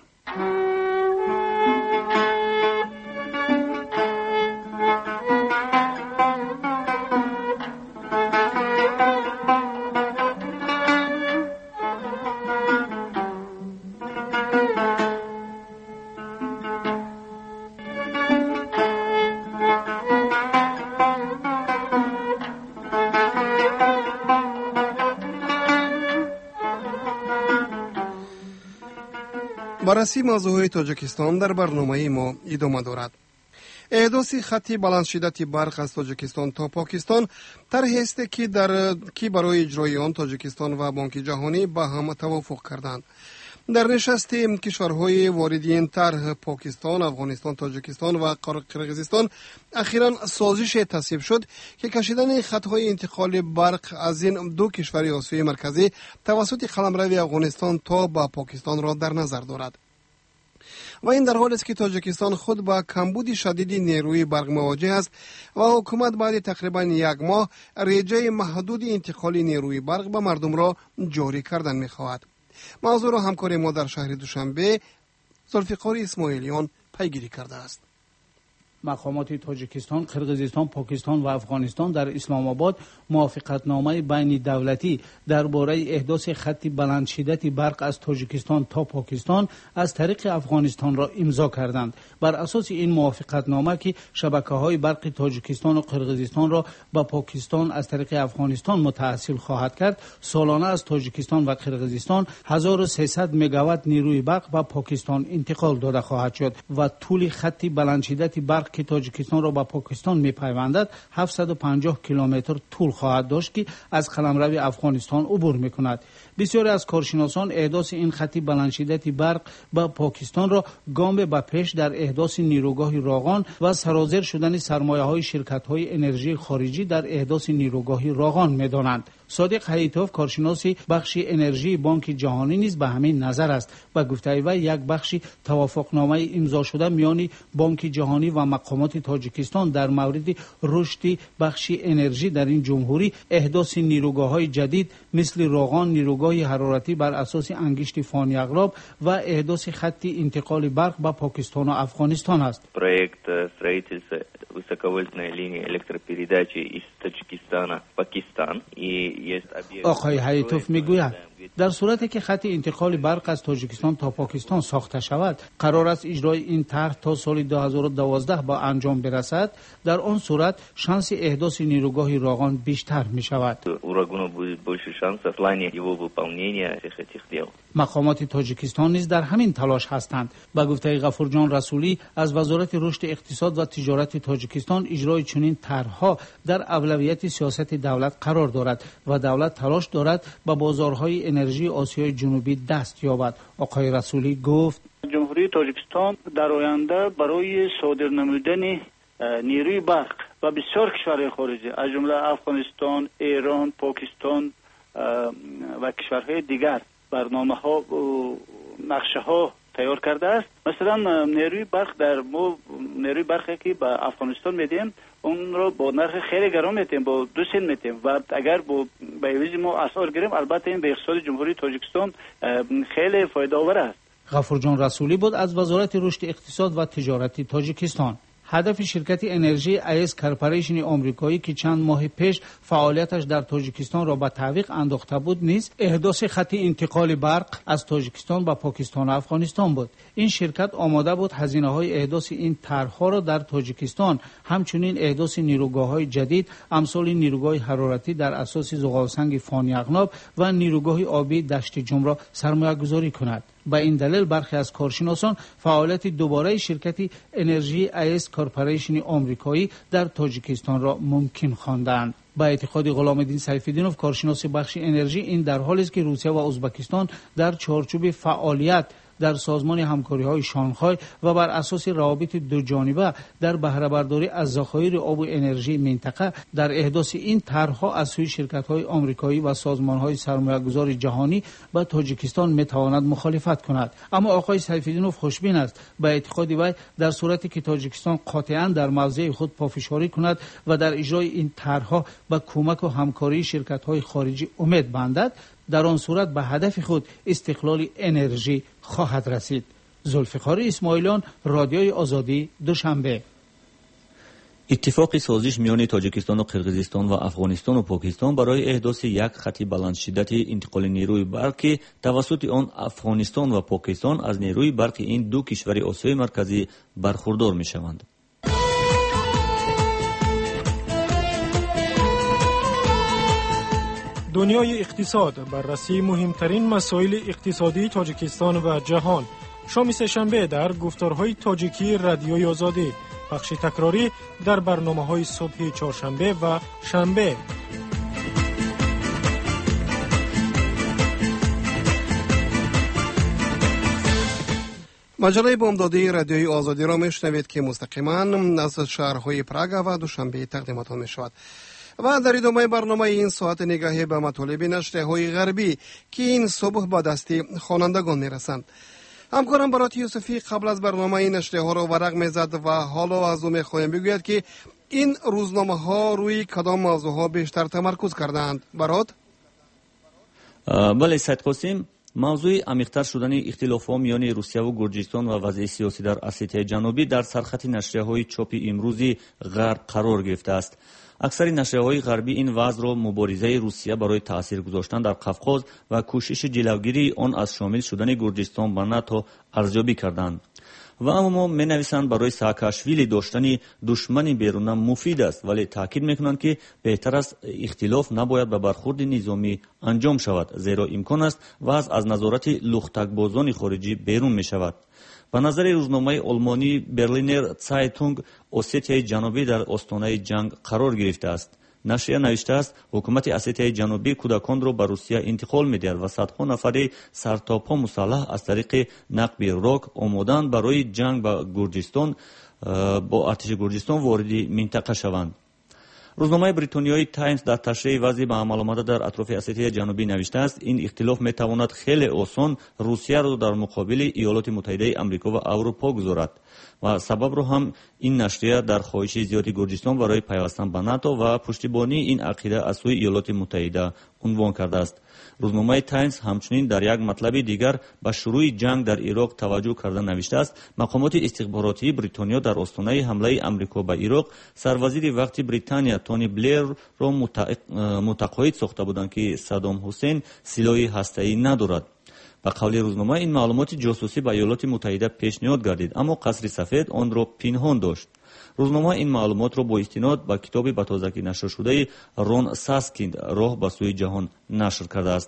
S3: بررسی موضوعات تاجیکستان در برنامه ما ادامه دارد. احداث خط بلندشدت برق از تاجیکستان تا پاکستان طرحی است که در کی برای اجرای آن تاجیکستان و بانک جهانی با هم توافق کردند. در نشست کشورهای وارد این طرح پاکستان، افغانستان، تاجیکستان و قرقیزستان اخیراً سازش تصویب شد که کشیدن خطهای انتقال برق از این دو کشور آسیای مرکزی توسط قلمرو افغانستان تا به پاکستان را در نظر دارد. و این در حالی است که تاجیکستان خود با کمبود شدید نیروی برق مواجه است و حکومت بعد تقریبا یک ماه رجای محدود انتقال نیروی برق به مردم را جاری کردن می‌خواهد. موضوع را همکار ما در شهر دوشنبه ذوالفقار اسماعیلیان پیگیری کرده است.
S5: مقامات تاجیکستان، قرقیزستان، پاکستان و افغانستان در اسلام آباد موافقتنامه بین دولتی درباره احداث خط بلندشدت برق از تاجیکستان تا پاکستان از طریق افغانستان را امضا کردند. بر اساس این موافقتنامه که شبکه‌های برق تاجیکستان و قرقیزستان را به پاکستان از طریق افغانستان متصل خواهد کرد، سالانه از تاجیکستان و قرقیزستان هزار و سیصد مگاوات نیروی برق به پاکستان انتقال داده خواهد شد و طول خط بلندشدت برق که تاجیکستان را با پاکستان می‌پیوندد هفتصد و پنجاه کیلومتر طول خواهد داشت که از قلمرو افغانستان عبور می‌کند. بسیاری از کارشناسان احداث این خط بلندشدت برق با پاکستان را گام به پیش در احداث نیروگاه راغان و سرازیر شدن سرمایه‌های شرکت‌های انرژی خارجی در احداث نیروگاه راغان می‌دانند. صادق حیاتوف کارشناس بخش انرژی بانک جهانی نیز به همین نظر است و گفته ای یک بخش توافقنامه امضا شده میان بانک جهانی و مقامات تاجیکستان در مورد رشد بخش انرژی در این جمهوری احداث نیروگاه‌های جدید مثل راغان، نیروگاه حرارتی بر اساس انگشت فانی اغراب و احداث خط انتقال برق به پاکستان و افغانستان است.
S6: Проект строительства высоковольтной линии электропередачи из Таджикистана в Пакистан и есть объект.
S5: آقای حیاتوف میگوید در صورتی که خط انتقال برق از تاجیکستان تا پاکستان ساخته شود، قرار است اجرای این طرح تا سال دو هزار و دوازده با انجام برسد. در آن صورت شانس احداث نیروگاه راغان بیشتر می شود. مقامات تاجیکستان نیز در همین تلاش هستند. با گفته غفور جان رسولی از وزارت رشد اقتصاد و تجارت تاجیکستان، اجرای چنین طرح‌ها در اولویت سیاست دولت قرار دارد و دولت تلاش دارد به بازارهای انرژی آسیای جنوبی دست یابد. آقای رسولی گفت
S23: جمهوری تاجیکستان در آینده برای صادر نمودن نیروی برق و بسیار کشورهای خارجی از جمله افغانستان، ایران، پاکستان و کشورهای دیگر برنامه‌ها و نقشه‌ها تیار کرده است. مثلا نیروی برق در ما نیروی برقی که به افغانستان میدیم اون رو با نرخ خیلی گران میتیم، با دو سنت میتیم و اگر با به عوض ما اسعار گیریم البته این به اقتصاد جمهوری تاجیکستان خیلی فایده آور است.
S5: غفور جان رسولی بود از وزارت رشد اقتصاد و تجارت تاجیکستان. هدف شرکت انرژی ایس کارپوریشن آمریکایی که چند ماه پیش فعالیتش در تاجیکستان را به تعویق انداخته بود نیز احداث خط انتقال برق از تاجیکستان به پاکستان و افغانستان بود. این شرکت آماده بود هزینه‌های احداث این طرح‌ها را در تاجیکستان، همچنین احداث نیروگاه‌های جدید امثال نیروگاه حرارتی در اساس زغالسنگ فانی اغناب و نیروگاه آبی دشت جم را سرمایه‌گذاری کند. به این دلیل برخی از کارشناسان فعالیت دوباره شرکت انرژی ایس کورپوریشن آمریکایی در تاجیکستان را ممکن خواندند. با اعتقاد غلام الدین سیف‌الدینوف کارشناس بخش انرژی، این در حالی است که روسیه و ازبکستان در چارچوب فعالیت در سازمان همکاری‌های شانگهای و بر اساس روابط دو جانبه در بهره برداری از ذخایر آب و انرژی منطقه در احداث این طرح‌ها از سوی شرکت‌های آمریکایی و سازمان‌های سرمایه‌گذار جهانی به تاجیکستان می‌تواند مخالفت کند. اما آقای سیف‌الدینوف خوشبین است. به اعتقاد وی در صورتی که تاجیکستان قاطعاً در موضع خود پافشاری کند و در اجرای این طرح‌ها به کمک و همکاری شرکت‌های خارجی امید بندد، در آن صورت به هدف خود استقلال انرژی خواهد رسید. ذوالفقار اسماعیلیان، رادیوی آزادی، دوشنبه.
S2: اتفاق سازش میان تاجیکستان و قرقیزستان و افغانستان و پاکستان برای احداث یک خط بلندشدت انتقال نیروی برق توسط آن افغانستان و پاکستان از نیروی برق این دو کشور آسیای مرکزی برخوردار میشوند.
S8: دنیای اقتصاد، بررسی مهمترین مسائل اقتصادی تاجیکستان و جهان. شام سه‌شنبه در گفتارهای تاجیکی رادیوی آزادی، پخش تکراری در برنامه‌های صبح چهارشنبه و شنبه.
S3: مجله بامدادی رادیوی آزادی را میشنوید که مستقیما از شهرهای پراگ و دوشنبه تقدیمتان میشود. و در ادامه برنامه این ساعت نگاهی به مطالب نشریه‌های غربی که این صبح با دست خوانندگان میرسند. همکارم برات یوسفی قبل از برنامه این نشریه‌ها را ورق میزد و حالا از او میخواهیم بگوید که این روزنامه ها روی کدام موضوع ها بیشتر تمرکز کردند. برات؟
S2: بله سید قاسم، موضوع عمیق‌تر شدن اختلاف‌ها میان روسیه و گرجستان و وضع سیاسی در اسیای جنوبی در سرخط نشریه‌های چاپی امروزی غرب قرار گرفته است. اکثر نشریه‌های غربی این وضع را مبارزه روسیه برای تأثیر گذاشتن در قفقاز و کوشش جلوگیری آن از شامل شدن گرجستان به ناتو ارزیابی کردند. و اما می نویسند برای ساکاشویلی داشتن دشمنی بیرون مفید است، ولی تاکید میکنند که بهتر است اختلاف نباید به برخورد نظامی انجام شود، زیرا امکان است وضع از نظارت لختکبازان خارجی بیرون می شود. به نظر روزنامه آلمانی برلینر цайтунг اسیای جنوبی در آستانه جنگ قرار گرفته است. نشریه نوشته است حکومت اسیای جنوبی کودکان را به روسیه انتقال می‌دهد و صدها نفر سرتاپا مسلح از طریق نقب راک آماده‌اند برای جنگ با گرجستان با ارتش گرجستان وارد منطقه شوند. روزنامه بریتانیایی تایمز در تشریح وضع به عمل آمده در اطراف اسیای جنوبی نوشته است این اختلاف میتواند خیلی آسان روسیه را در مقابل ایالات متحده آمریکا و اروپا گذارد و سبب را هم این نشریه در خواهش زیاد گرجستان برای پیوستن به ناتو و پشتیبانی این عقیده از سوی ایالات متحده عنوان کرده است. روزنامه تایمز همچنین در یک مطلب دیگر به شروع جنگ در عراق توجه کرده نوشته است مقامات استخباراتی بریتانیا در آستانه حمله آمریکا به عراق سروزیر وقت بریتانیا تونی بلیر را متقاعد ساخته بودند که صدام حسین سلاح هسته‌ای ندارد. به قول روزنامه این معلومات جاسوسی به ایالات متحده پیشنهاد گردید، اما قصر سفید آن را پنهان داشت. روزنامه این معلومات را با استناد به کتاب به تازگی نشر شده رون ساسکیند راه به سوی جهان نشر کرده است.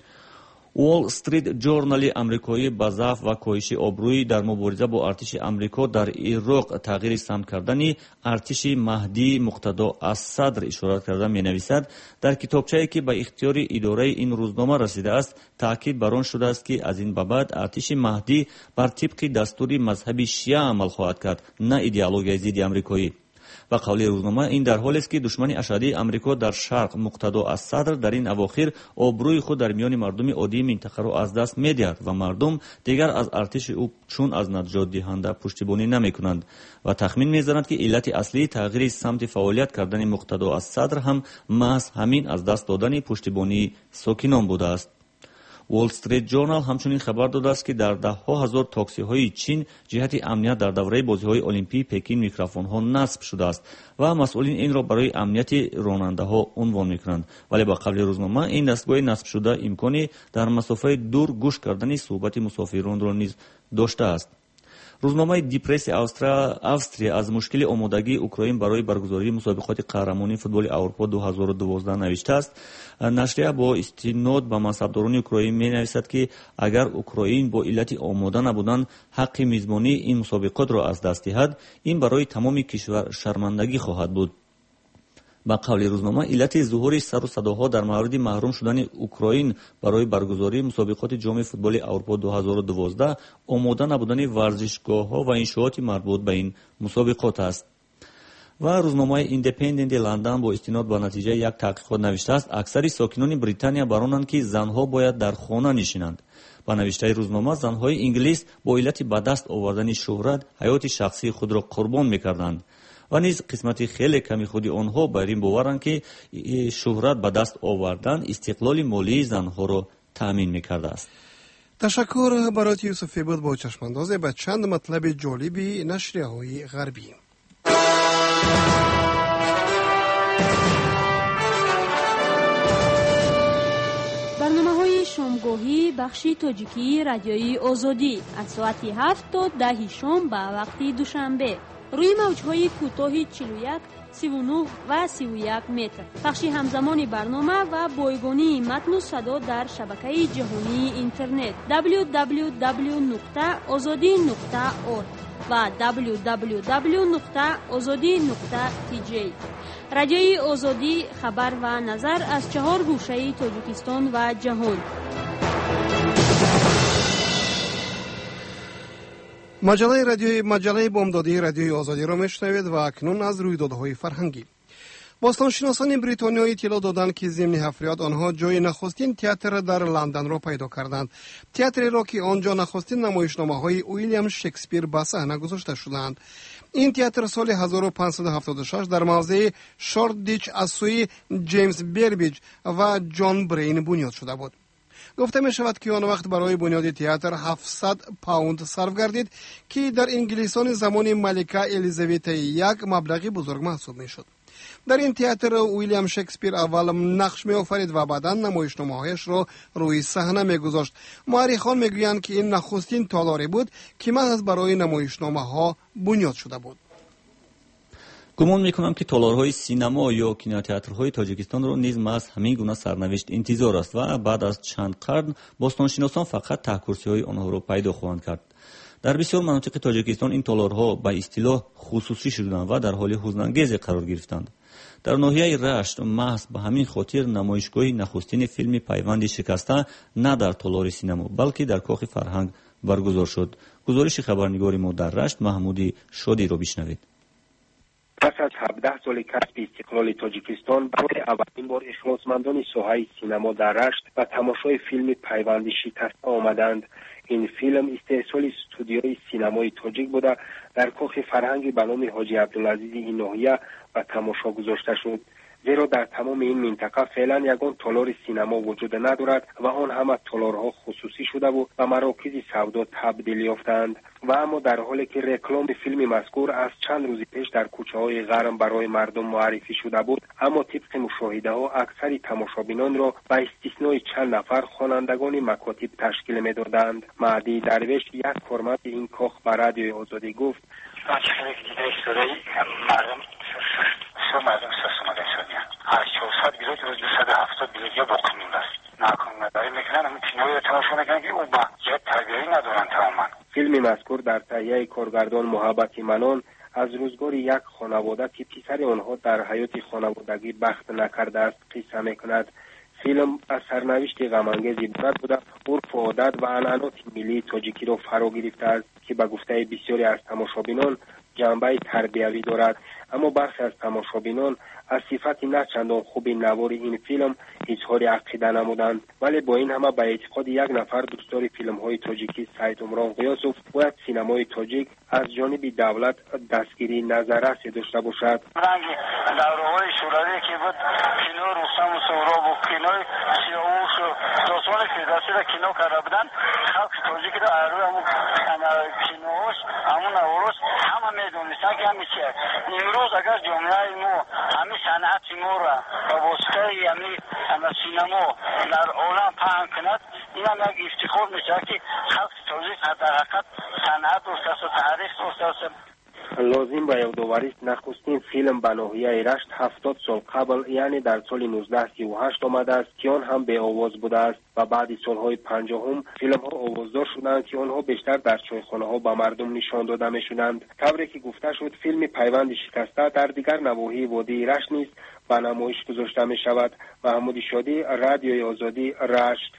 S2: وال استریت جورنال امریکایی با ضعف و کاهش آبرویی در مبارزه با ارتش امریکا در عراق تغییر سمت کردن ارتش مهدی مقتدا از صدر اشاره کرده می نویسد در کتابچه‌ای که به اختیار اداره این روزنامه رسیده است تاکید بر آن شده است که از این به بعد ارتش مهدی بر طبق دستور مذهب شیعه عمل خواهد کرد، نه ایدئولوژی ضد آمریکایی. و قول روزنامه این در حالی است که دشمن اشدی آمریکا در شرق مقتدا از صدر در این اواخر آبروی خود در میان مردم عادی منطقه را از دست می‌دهد و مردم دیگر از ارتش او چون از نجات دهنده پشتیبانی نمی‌کنند و تخمین می‌زنند که علت اصلی تغییر سمت فعالیت کردن مقتدا از صدر هم محض همین از دست دادن پشتیبانی ساکنان بوده است. وال استریت جورنال همچنین خبر داده است که در ده ها هزار تاکسی های چین جهت امنیت در دوره بازی های المپی پکین میکروفون ها نصب شده است و مسئولین این را برای امنیت راننده ها عنوان میکنند، ولی با قبل روزنامه این دستگاه نصب شده امکانی در مسافه دور گوش کردن صحبت مسافران را نیز داشته است. روزنامه دیپرس австрия аз мушкили омодагии украин барои баргузории мусобиқоти қаҳрамонии футболи аврупо ду ҳазору дувоздаҳ навиштааст. нашрия бо истинод ба мансабдорони украин менависад ки агар украин бо иллати омода набудан ҳаққи мизбонии ин мусобиқотро аз даст диҳад, ин барои тамоми кишвар шармандагӣ хоҳад буд. ба қавли рӯзнома, иллати зуҳури сару садоҳо дар мавриди маҳрум шудани украин барои баргузории мусобиқоти ҷоми футболи аврупо ду ҳазору дувоздаҳ омода набудани варзишгоҳҳо ва иншооти марбут ба ин мусобиқот аст. ва рӯзномаи индепенденти лондон бо истинод ба натиҷаи як таҳқиқот навиштааст, аксари сокинони британия бар онанд ки занҳо бояд дар хона нишинанд. ба навиштаи рӯзнома, занҳои инглис бо иллати ба даст овардани шӯҳрат ҳаёти шахсии худро қурбон мекарданд ва низ қисмати хеле ками худи онҳо бар ин боваранд ки шӯҳрат ба даст овардан истиқлоли молии занҳоро таъмин мекардааст.
S3: ташаккур барои юсуфӣ буд бо чашмандозе ба чанд матлаби ҷолиби нашрияҳои ғарбӣ.
S4: барномаҳои шомгоҳӣ бахши тоҷикии радиои озодӣ аз соати ҳафт то даҳи шом ба вақти душанбе рӯи мавҷҳои кӯтоҳи чилу як, сиву нӯҳ ва сиву як метр. пахши ҳамзамони барнома ва бойгонии матну садо дар шабакаи ҷаҳонии интернет дабл ю дабл ю дабл ю нуқта озодӣ нуқта орг ва дабл ю дабл ю дабл ю нуқта озодӣ нуқта ти ҷей. радиои озодӣ, хабар ва назар аз чаҳор гӯшаи тоҷикистон ва ҷаҳон.
S3: маҷалаи радиои маҷалаи бомдодии радиои озодиро мешунавед ва акнун аз рӯйдодҳои фарҳангӣ. бостоншиносони бритониё иттилоъ доданд ки зимни ҳафриёт онҳо ҷои нахустин театр дар лондонро пайдо карданд. театреро ки он ҷо нахустин намоишномаҳои уильям шекспир ба саҳна гузошта шуданд. ин театр соли ҳазору панҷсаду ҳафтоду шаш дар мавзеи шордич аз сӯи ҷеймс бербиҷ ва ҷон брейн бунёд шуда буд. гуфта мешавад ки он вақт барои бунёди театр ҳафтсад паунд сарф гардид, ки дар инглисони замони малика елизаветаи як маблағи бузург маҳсуб мешуд. дар ин театр уильям шекспир аввал нақш меофарид ва баъдан намоишномаҳояшро рӯи саҳна мегузошт. муаррихон мегӯянд ки ин нахустин толоре буд ки маҳз барои намоишномаҳо бунёд шуда буд.
S2: гумон мекунам ки толорҳои синамо ё кинотеатрҳои тоҷикистонро низ маҳз ҳамин гуна сарнавишт интизор аст ва баъд аз чанд қарн бостоншиносон фақат таҳкурсиҳои онҳоро пайдо хоҳанд кард. дар бисёр манотиқи тоҷикистон ин толорҳо ба истилоҳ хусусӣ шуданд ва дар ҳоли ҳузнангезе қарор гирифтанд. дар ноҳияи рашт маҳз ба ҳамин хотир намоишгоҳи нахустини филми пайванди шикаста на дар толори синамо, балки дар кохи фарҳанг баргузор шуд. гузориши хабарнигори мо дар рашт маҳмуди шодиро бишнавед.
S7: پس از هفده سال کسب استقلال تاجیکستان برای اولین بار اخلاصمندان ساحه سینما در رشت و تماشای فیلم پیوند شکسته آمدند. این فیلم استحصال استودیوی سینمای تاجیک بوده در کاخ فرهنگ به نام حاجی عبدالعزیز این ناحیه و تماشا گذاشته شد. زیرا در تمام این منطقه فعلا یگان تالار سینما وجود ندارد و آن همه تالارها خصوصی شده و به مراکز سودا تبدیل یافتند. و اما در حالی که رکلام فیلم مذکور از چند روز پیش در کوچه های غرم برای مردم معرفی شده بود، اما طبق مشاهده ها اکثر تماشابینان را به استثنای چند نفر خوانندگان مکاتب تشکیل می‌دادند. مهدی درویش یک کارمند این کاخ به رادیوی آزادی گفت:
S9: شو مردم ساس اومده شدیم از چهارصد بیلیت روز دویست و هفتاد بیلیت یا باقی مونده است. نکنم نداری میکنن همین کینوی تماشا میکنن که او با یه تربیه‌ای ندارن تماما.
S7: فیلم مذکور در تهیه کارگردان محبت منان از روزگار یک خانواده که پسر آنها در حیات خانوادگی بخت نکرده است قصه میکند. فیلم از سرنوشت غم‌انگیز عبارت بوده، عرف و عادت و عنعنات ملی تاجیکی را فرا گرفته است که به گفته بسیاری از تماشابینان جنبه تربیوی دارد. اما برخی از تماشابینان از صفت نه چندان خوب نوار این فیلم اظهار عقیده نمودند، ولی با این همه به اعتقاد یک نفر دوستدار فیلم‌های تاجیکی سید عمران غیاسوف باید سینمای تاجیک از جانب دولت دستگیری نظررسی داشته باشد.
S9: دوره‌های شوروی که بود کینو رستم و سهراب و کینوی سیاوش و داستان فردوسی را کینو کرده بودند، خلق تاجیک را روی همون کینوش همون نوروز همه می‌دونستند که همین چیه. امروز اگر جامعه ما همین صنعت ما را با واسطه همین سینما در عالم پهن کند، این هم یک افتخار میشه که خلق تاجیک در حقیقت صنعت دوست است و تاریخ دوست است.
S7: لازم به یادآوری است نخستین فیلم به ناحیه رشت هفتاد سال قبل یعنی در سال نوزده سی و هشت آمده است که آن هم به آواز بوده است و بعد سالهای پنجاهم فیلم ها آوازدار شدند که آنها بیشتر در چایخانه ها به مردم نشان داده می شدند. طوری که گفته شد فیلم پیوند شکسته در دیگر نواحی وادی رشت نیز به نمایش گذاشته می شود. محمود شادی، رادیوی آزادی، رشت.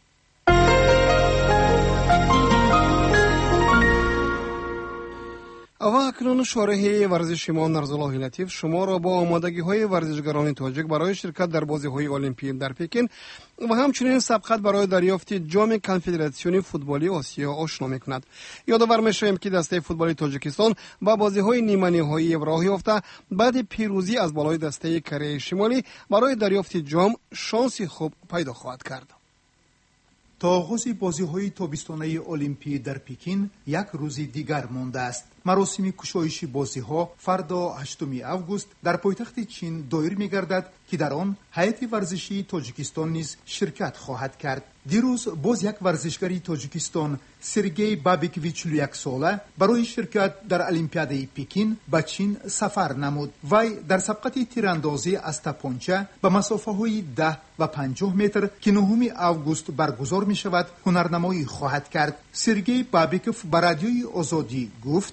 S3: و اکنون شارح ورزش ما نرزالله لطیف شما را با آمادگی های ورزشگران تاجیک برای شرکت در بازی های المپیک در پکن و همچنین سبقت برای دریافت جام کنفدراسیون فوتبالی آسیا آشنا می‌کند. یادآور می‌شویم که دسته فوتبالی تاجیکستان با بازی های نیمه نهایی راه یافته بعد پیروزی از بالای دسته کره شمالی برای دریافت جام شانسی خوب پیدا خواهد کرد.
S10: تا آغاز بازی‌های تابستانه المپیک در پکین یک روز دیگر مانده است. مراسم کشایش بازی‌ها فردا هشتم آگوست در پایتخت چین دایر می‌گردد که در آن هیئت ورزشی تاجیکستان نیز شرکت خواهد کرد. دیروز باز یک ورزشگری تاجیکستان سرگئی بابیکویچ چهل و یک ساله برای شرکت در المپیاد پکین به چین سفر نمود. وی در سبقت تیراندازی از تپانچه به مسافه‌های ده و پنجاه متر که نهم آگوست برگزار می‌شود هنرنمایی خواهد کرد. سرگئی بابیکوف به رادیوی آزادی گفت: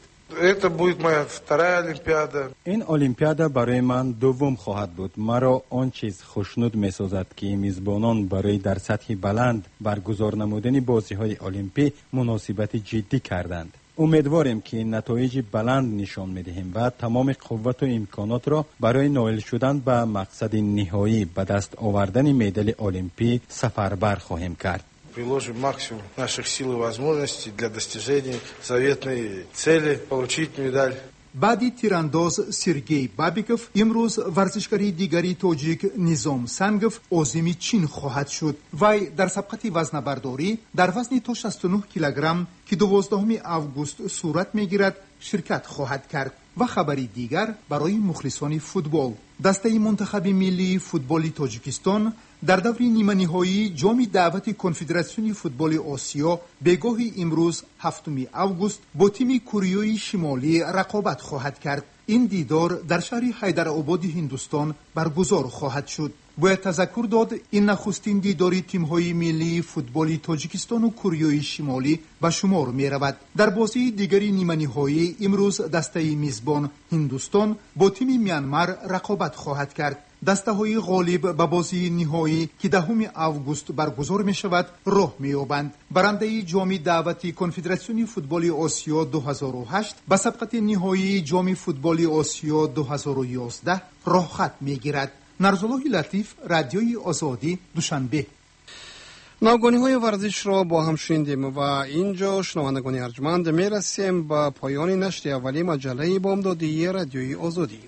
S20: این المپیاد برای من دوم خواهد بود. مرا آن چیز خوشنود می‌سازد که میزبانان برای در سطح بلند برگزار نمودن بازی‌های المپیک مناسبت جدی کردند. امیدواریم که نتایج بلند نشان می‌دهیم و تمام قوت و امکانات را برای نائل شدن به مقصد نهایی به دست آوردن مدال المپیک سفربر خواهیم کرد.
S11: Приложим максимум наших сил и возможностей для достижения заветной цели получить медаль.
S10: بعدی تیرانداز سرگئی بابیکوف امروز ورزشکاری دیگری تاجیک نظام سنگوف عازم چین خواهد شد. وی در سبقت وزنه‌برداری در وزن تا شصت و نه کیلوگرم که دوازدهم آگوست صورت میگیرد شرکت خواهد کرد. و خبری دیگر برای مخلصان فوتبال: دسته منتخب ملی فوتبالی تاجیکستان در دور نیمه نهایی جام دعوت کنفدراسیون فوتبال آسیا بگاه امروز هفتم آگوست با تیم کره شمالی رقابت خواهد کرد. این دیدار در شهر حیدرآباد هندوستان برگزار خواهد شد. باید تذکر داد این نخستین دیداری تیم‌های ملی فوتبالی تاجیکستان و کره شمالی به شمار می‌رود. در بازی دیگری نیمه نهایی امروز دسته میزبان هندوستان با تیم میانمار رقابت خواهد کرد. دسته‌های غالب به بازی نهایی که دهم آگوست برگزار می‌شود راه می‌یابند. برنده جام دعوت کنفدراسیون فوتبال آسیا دو هزار و هشت به سبقت نهایی جام فوتبال آسیا دو هزار و یازده راه خط می‌گیرد. نرزالله لطیف، رادیوی آزادی، دوشنبه.
S3: ناگانی های ورزش را با هم شنیدیم و اینجا شنوندگان ارجمند میرسیم به پایان نشر اولی مجله بامدادی رادیوی آزادی.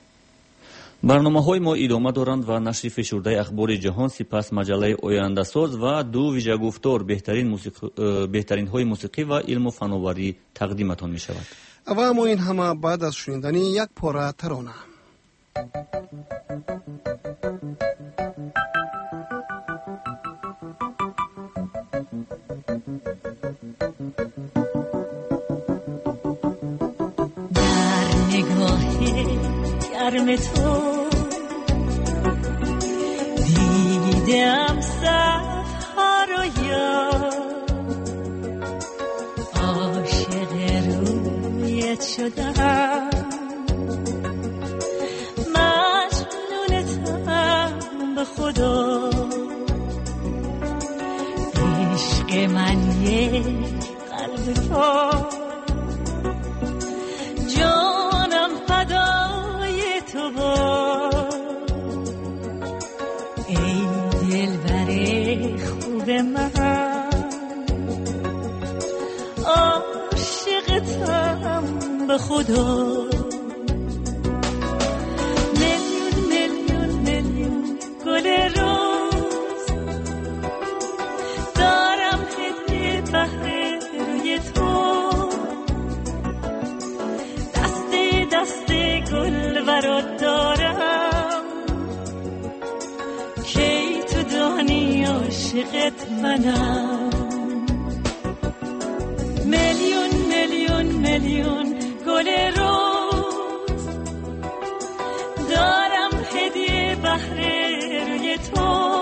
S2: برنامه‌های ما ادامه دارند و نشر فشرده اخبار جهان، سپس مجله آینده‌ساز و دو ویژه گفتار بهترین موسیقی بهترین های موسیقی و علم و فناوری تقدیمتان می شود.
S3: و اما این همه بعد از شنیدن یک پاره ترانه.
S12: گرم تو دیدم صفحه رو یاد، عاشق رویت شدم، مجنونتم به خدا، عشق من یک قلب پاک، جانم فدای تو باد، ای دلبر خوب من، عاشقتم به خدا. میلیون میلیون میلیون گل روز دارم هدیه بهر روی تو، دسته دسته گل برات دارم، کی تو دانی عاشقت منم. میلیون میلیون میلیون گل روز دارم هدیه بهر روی تو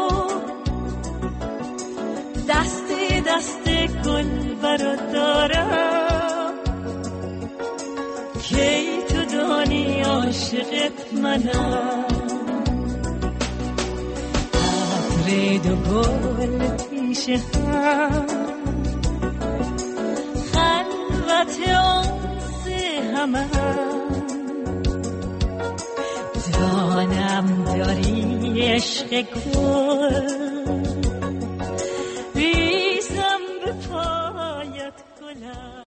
S12: دست دست گل برات دارم کی تو دانی عاشقت منم عطر دو گل پیش هم خلوت آنس همه دانم داری عشق گل